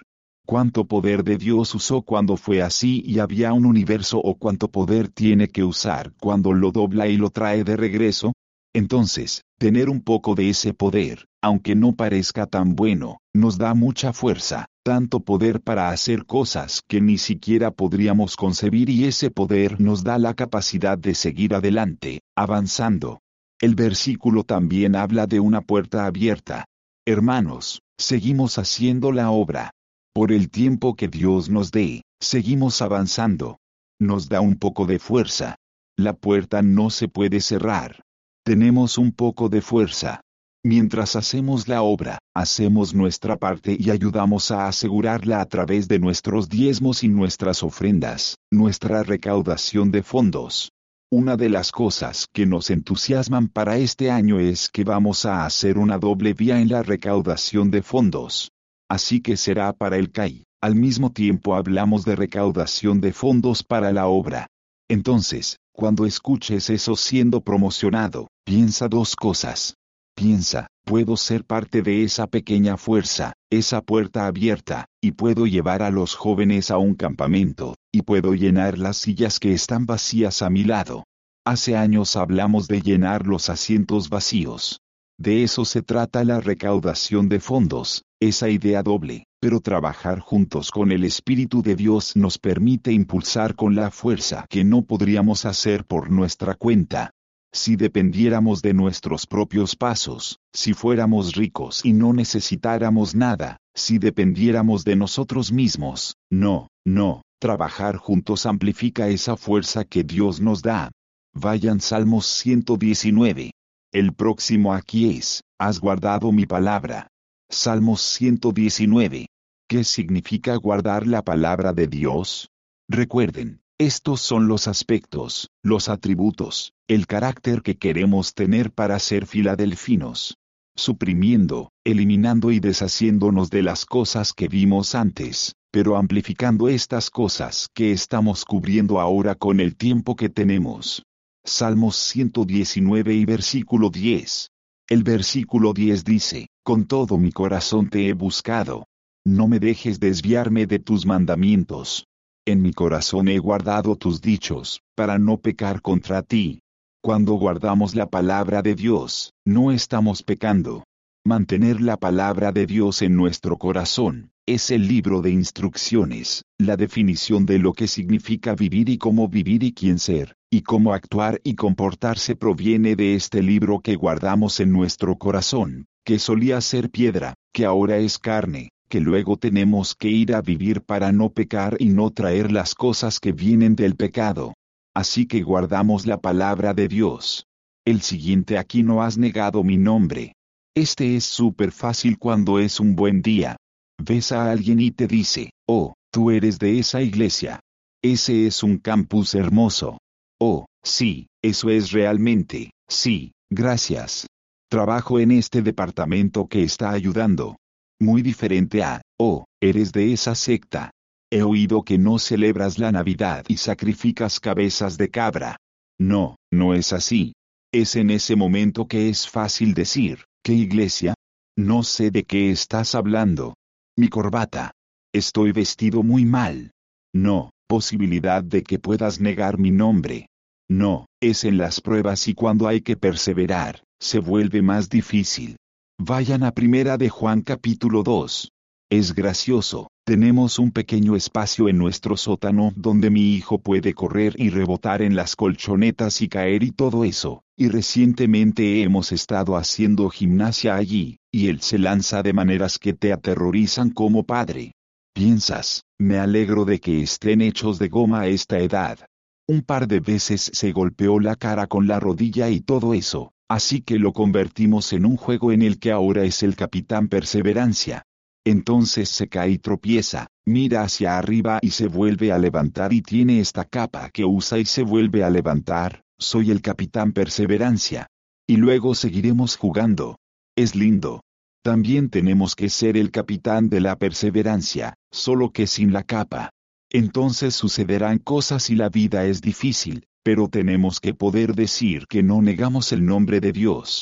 ¿Cuánto poder de Dios usó cuando fue así y había un universo o cuánto poder tiene que usar cuando lo dobla y lo trae de regreso? Entonces, tener un poco de ese poder, aunque no parezca tan bueno, nos da mucha fuerza, tanto poder para hacer cosas que ni siquiera podríamos concebir y ese poder nos da la capacidad de seguir adelante, avanzando. El versículo también habla de una puerta abierta. Hermanos, seguimos haciendo la obra. Por el tiempo que Dios nos dé, seguimos avanzando. Nos da un poco de fuerza. La puerta no se puede cerrar. Tenemos un poco de fuerza. Mientras hacemos la obra, hacemos nuestra parte y ayudamos a asegurarla a través de nuestros diezmos y nuestras ofrendas, nuestra recaudación de fondos. Una de las cosas que nos entusiasman para este año es que vamos a hacer una doble vía en la recaudación de fondos. Así que será para el C A I. Al mismo tiempo hablamos de recaudación de fondos para la obra. Entonces, cuando escuches eso siendo promocionado, piensa dos cosas. Piensa, puedo ser parte de esa pequeña fuerza, esa puerta abierta, y puedo llevar a los jóvenes a un campamento, y puedo llenar las sillas que están vacías a mi lado. Hace años hablamos de llenar los asientos vacíos. De eso se trata la recaudación de fondos, esa idea doble, pero trabajar juntos con el Espíritu de Dios nos permite impulsar con la fuerza que no podríamos hacer por nuestra cuenta. Si dependiéramos de nuestros propios pasos, si fuéramos ricos y no necesitáramos nada, si dependiéramos de nosotros mismos, no, no, trabajar juntos amplifica esa fuerza que Dios nos da. Vayan Salmos ciento diecinueve. El próximo aquí es, has guardado mi palabra. Salmos ciento diecinueve. ¿Qué significa guardar la palabra de Dios? Recuerden, estos son los aspectos, los atributos, el carácter que queremos tener para ser filadelfinos. Suprimiendo, eliminando y deshaciéndonos de las cosas que vimos antes, pero amplificando estas cosas que estamos cubriendo ahora con el tiempo que tenemos. Salmos ciento diecinueve y versículo diez. El versículo diez dice, con todo mi corazón te he buscado. No me dejes desviarme de tus mandamientos. En mi corazón he guardado tus dichos, para no pecar contra ti. Cuando guardamos la palabra de Dios, no estamos pecando. Mantener la palabra de Dios en nuestro corazón, es el libro de instrucciones, la definición de lo que significa vivir y cómo vivir y quién ser, y cómo actuar y comportarse proviene de este libro que guardamos en nuestro corazón, que solía ser piedra, que ahora es carne, que luego tenemos que ir a vivir para no pecar y no traer las cosas que vienen del pecado. Así que guardamos la palabra de Dios. El siguiente aquí no has negado mi nombre. Este es súper fácil cuando es un buen día. Ves a alguien y te dice, oh, tú eres de esa iglesia. Ese es un campus hermoso. Oh, sí, eso es realmente, sí, gracias. Trabajo en este departamento que está ayudando. Muy diferente a, oh, eres de esa secta. He oído que no celebras la Navidad y sacrificas cabezas de cabra. No, no es así. Es en ese momento que es fácil decir, ¿qué iglesia? No sé de qué estás hablando. Mi corbata. Estoy vestido muy mal. No, posibilidad de que puedas negar mi nombre. No, es en las pruebas y cuando hay que perseverar, se vuelve más difícil. Vayan a Primera de Juan capítulo dos. Es gracioso, tenemos un pequeño espacio en nuestro sótano donde mi hijo puede correr y rebotar en las colchonetas y caer y todo eso, y recientemente hemos estado haciendo gimnasia allí, y él se lanza de maneras que te aterrorizan como padre. Piensas, me alegro de que estén hechos de goma a esta edad. Un par de veces se golpeó la cara con la rodilla y todo eso, así que lo convertimos en un juego en el que ahora es el Capitán Perseverancia. Entonces se cae y tropieza, mira hacia arriba y se vuelve a levantar y tiene esta capa que usa y se vuelve a levantar, soy el Capitán Perseverancia. Y luego seguiremos jugando. Es lindo. También tenemos que ser el Capitán de la Perseverancia, solo que sin la capa. Entonces sucederán cosas y la vida es difícil, pero tenemos que poder decir que no negamos el nombre de Dios.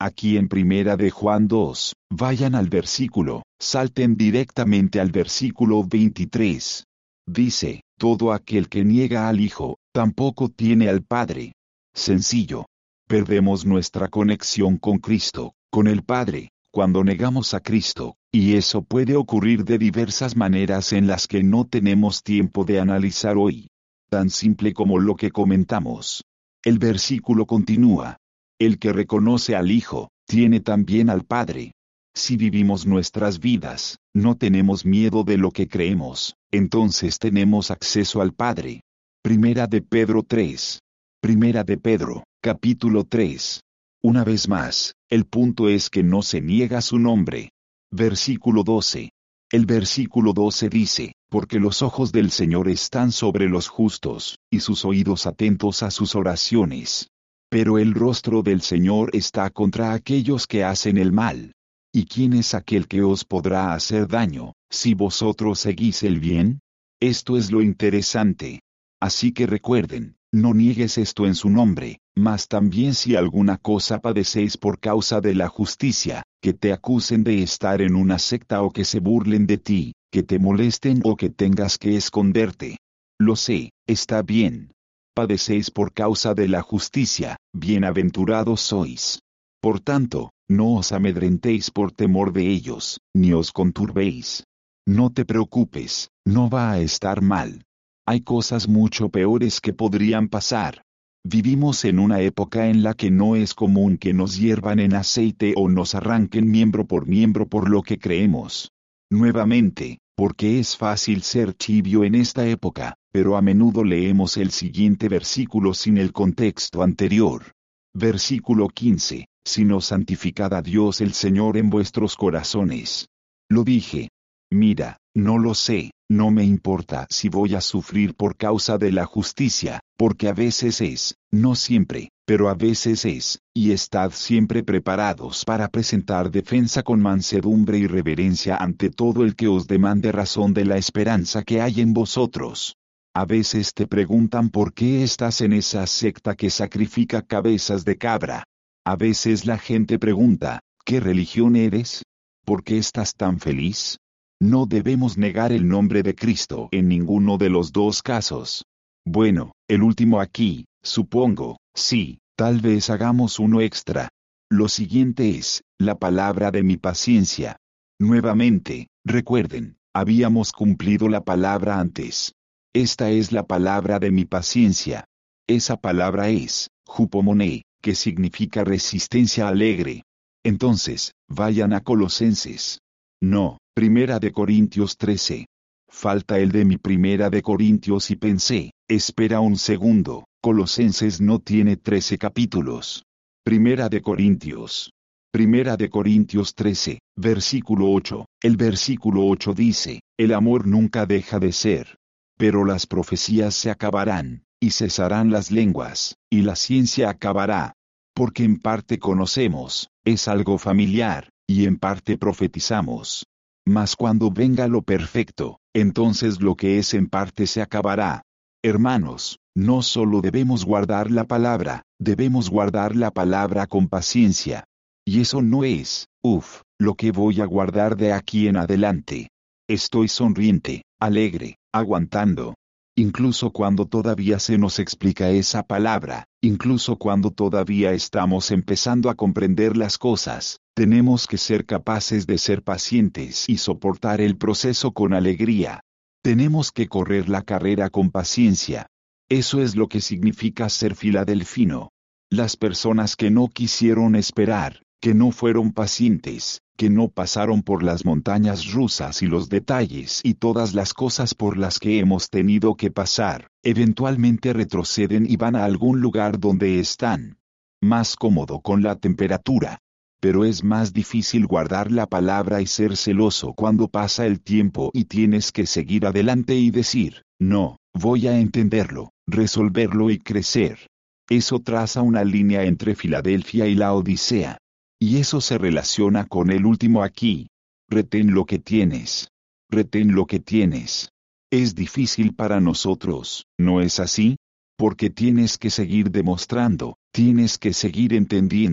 Aquí en Primera de Juan dos, vayan al versículo, salten directamente al versículo veintitrés. Dice, todo aquel que niega al Hijo, tampoco tiene al Padre. Sencillo. Perdemos nuestra conexión con Cristo, con el Padre, cuando negamos a Cristo, y eso puede ocurrir de diversas maneras en las que no tenemos tiempo de analizar hoy. Tan simple como lo que comentamos. El versículo continúa. El que reconoce al Hijo, tiene también al Padre. Si vivimos nuestras vidas, no tenemos miedo de lo que creemos, entonces tenemos acceso al Padre. Primera de Pedro tres. Primera de Pedro, capítulo tres. Una vez más, el punto es que no se niega su nombre. Versículo doce. El versículo doce dice, porque los ojos del Señor están sobre los justos, y sus oídos atentos a sus oraciones. Pero el rostro del Señor está contra aquellos que hacen el mal. ¿Y quién es aquel que os podrá hacer daño, si vosotros seguís el bien? Esto es lo interesante. Así que recuerden, no niegues esto en su nombre, mas también si alguna cosa padecéis por causa de la justicia, que te acusen de estar en una secta o que se burlen de ti, que te molesten o que tengas que esconderte. Lo sé, está bien. Padecéis por causa de la justicia, bienaventurados sois. Por tanto, no os amedrentéis por temor de ellos, ni os conturbéis. No te preocupes, no va a estar mal. Hay cosas mucho peores que podrían pasar. Vivimos en una época en la que no es común que nos hiervan en aceite o nos arranquen miembro por miembro por lo que creemos. Nuevamente, porque es fácil ser tibio en esta época, pero a menudo leemos el siguiente versículo sin el contexto anterior. Versículo quince, sino santificad a Dios el Señor en vuestros corazones. Lo dije. Mira, no lo sé, no me importa si voy a sufrir por causa de la justicia, porque a veces es, no siempre, pero a veces es, y estad siempre preparados para presentar defensa con mansedumbre y reverencia ante todo el que os demande razón de la esperanza que hay en vosotros. A veces te preguntan por qué estás en esa secta que sacrifica cabezas de cabra. A veces la gente pregunta, ¿qué religión eres? ¿Por qué estás tan feliz? No debemos negar el nombre de Cristo en ninguno de los dos casos. Bueno, el último aquí, supongo, sí, tal vez hagamos uno extra. Lo siguiente es, la palabra de mi paciencia. Nuevamente, recuerden, habíamos cumplido la palabra antes. Esta es la palabra de mi paciencia. Esa palabra es, hupomone, que significa resistencia alegre. Entonces, vayan a Colosenses. No, Primera de Corintios trece. Falta el de mi Primera de Corintios y pensé, espera un segundo, Colosenses no tiene trece capítulos. Primera de Corintios. Primera de Corintios trece, versículo ocho. El versículo ocho dice, el amor nunca deja de ser. Pero las profecías se acabarán, y cesarán las lenguas, y la ciencia acabará. Porque en parte conocemos, es algo familiar, y en parte profetizamos. Mas cuando venga lo perfecto, entonces lo que es en parte se acabará. Hermanos, no solo debemos guardar la palabra, debemos guardar la palabra con paciencia. Y eso no es, uff, lo que voy a guardar de aquí en adelante. Estoy sonriente, alegre, aguantando. Incluso cuando todavía se nos explica esa palabra, incluso cuando todavía estamos empezando a comprender las cosas, tenemos que ser capaces de ser pacientes y soportar el proceso con alegría. Tenemos que correr la carrera con paciencia. Eso es lo que significa ser filadelfino. Las personas que no quisieron esperar, que no fueron pacientes, que no pasaron por las montañas rusas y los detalles y todas las cosas por las que hemos tenido que pasar, eventualmente retroceden y van a algún lugar donde están más cómodo con la temperatura. Pero es más difícil guardar la palabra y ser celoso cuando pasa el tiempo y tienes que seguir adelante y decir, no, voy a entenderlo, resolverlo y crecer. Eso traza una línea entre Filadelfia y la Odisea. Y eso se relaciona con el último aquí. Retén lo que tienes. Retén lo que tienes. Es difícil para nosotros, ¿no es así? Porque tienes que seguir demostrando, tienes que seguir entendiendo,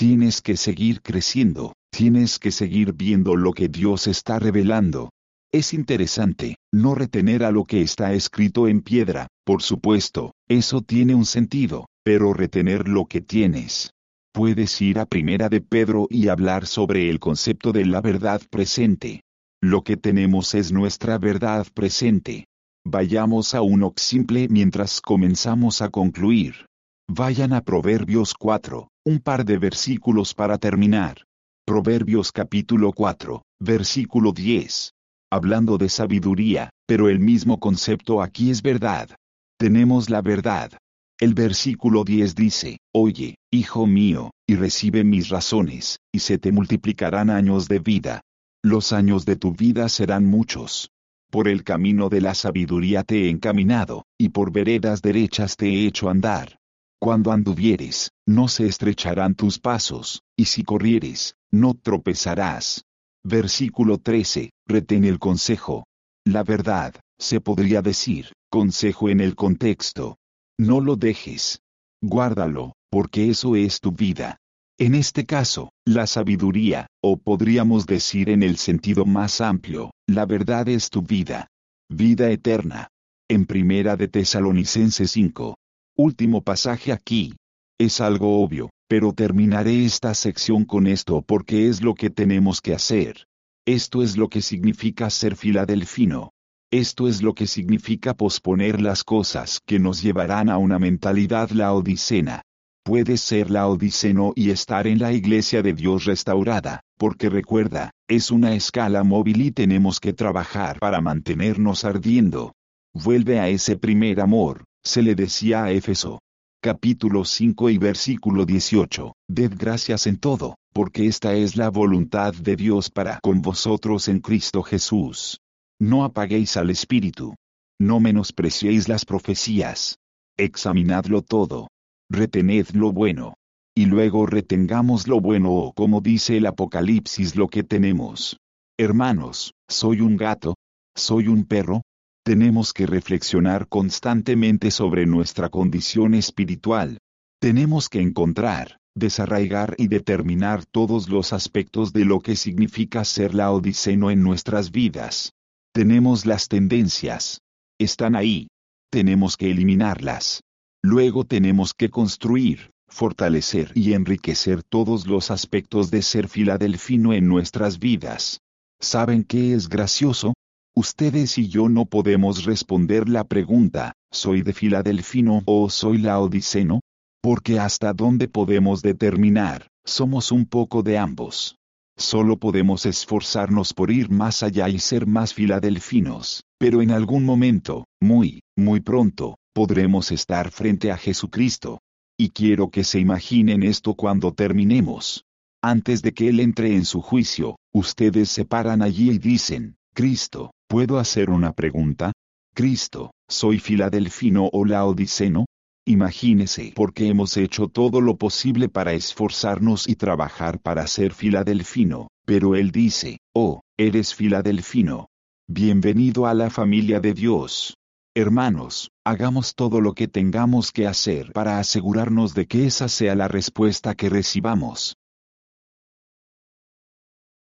Tienes que seguir creciendo, tienes que seguir viendo lo que Dios está revelando. Es interesante, no retener a lo que está escrito en piedra, por supuesto, eso tiene un sentido, pero retener lo que tienes. Puedes ir a Primera de Pedro y hablar sobre el concepto de la verdad presente. Lo que tenemos es nuestra verdad presente. Vayamos a uno simple mientras comenzamos a concluir. Vayan a Proverbios cuatro, un par de versículos para terminar. Proverbios capítulo cuatro, versículo diez. Hablando de sabiduría, pero el mismo concepto aquí es verdad. Tenemos la verdad. El versículo diez dice, oye, hijo mío, y recibe mis razones, y se te multiplicarán años de vida. Los años de tu vida serán muchos. Por el camino de la sabiduría te he encaminado, y por veredas derechas te he hecho andar. Cuando anduvieres, no se estrecharán tus pasos, y si corrieres, no tropezarás. Versículo trece, retén el consejo. La verdad, se podría decir, consejo en el contexto. No lo dejes. Guárdalo, porque eso es tu vida. En este caso, la sabiduría, o podríamos decir en el sentido más amplio, la verdad es tu vida. Vida eterna. En Primera de Tesalonicenses cinco. Último pasaje aquí. Es algo obvio, pero terminaré esta sección con esto porque es lo que tenemos que hacer. Esto es lo que significa ser filadelfino. Esto es lo que significa posponer las cosas que nos llevarán a una mentalidad laodicena. Puedes ser laodiceno y estar en la iglesia de Dios restaurada, porque recuerda, es una escala móvil y tenemos que trabajar para mantenernos ardiendo. Vuelve a ese primer amor, se le decía a Éfeso. Capítulo cinco y versículo dieciocho, ded gracias en todo, porque esta es la voluntad de Dios para con vosotros en Cristo Jesús. No apaguéis al Espíritu. No menospreciéis las profecías. Examinadlo todo. Retened lo bueno. Y luego retengamos lo bueno o como dice el Apocalipsis lo que tenemos. Hermanos, ¿soy un gato? ¿Soy un perro? Tenemos que reflexionar constantemente sobre nuestra condición espiritual. Tenemos que encontrar, desarraigar y determinar todos los aspectos de lo que significa ser laodiceno en nuestras vidas. Tenemos las tendencias. Están ahí. Tenemos que eliminarlas. Luego tenemos que construir, fortalecer y enriquecer todos los aspectos de ser filadelfino en nuestras vidas. ¿Saben qué es gracioso? Ustedes y yo no podemos responder la pregunta, ¿soy de filadelfino o soy laodiceno? Porque hasta dónde podemos determinar, somos un poco de ambos. Solo podemos esforzarnos por ir más allá y ser más filadelfinos, pero en algún momento, muy, muy pronto, podremos estar frente a Jesucristo. Y quiero que se imaginen esto cuando terminemos. Antes de que Él entre en su juicio, ustedes se paran allí y dicen, Cristo, ¿puedo hacer una pregunta? Cristo, ¿soy filadelfino o laodiceno? Imagínese porque hemos hecho todo lo posible para esforzarnos y trabajar para ser filadelfino, pero Él dice, oh, eres filadelfino. Bienvenido a la familia de Dios. Hermanos, hagamos todo lo que tengamos que hacer para asegurarnos de que esa sea la respuesta que recibamos.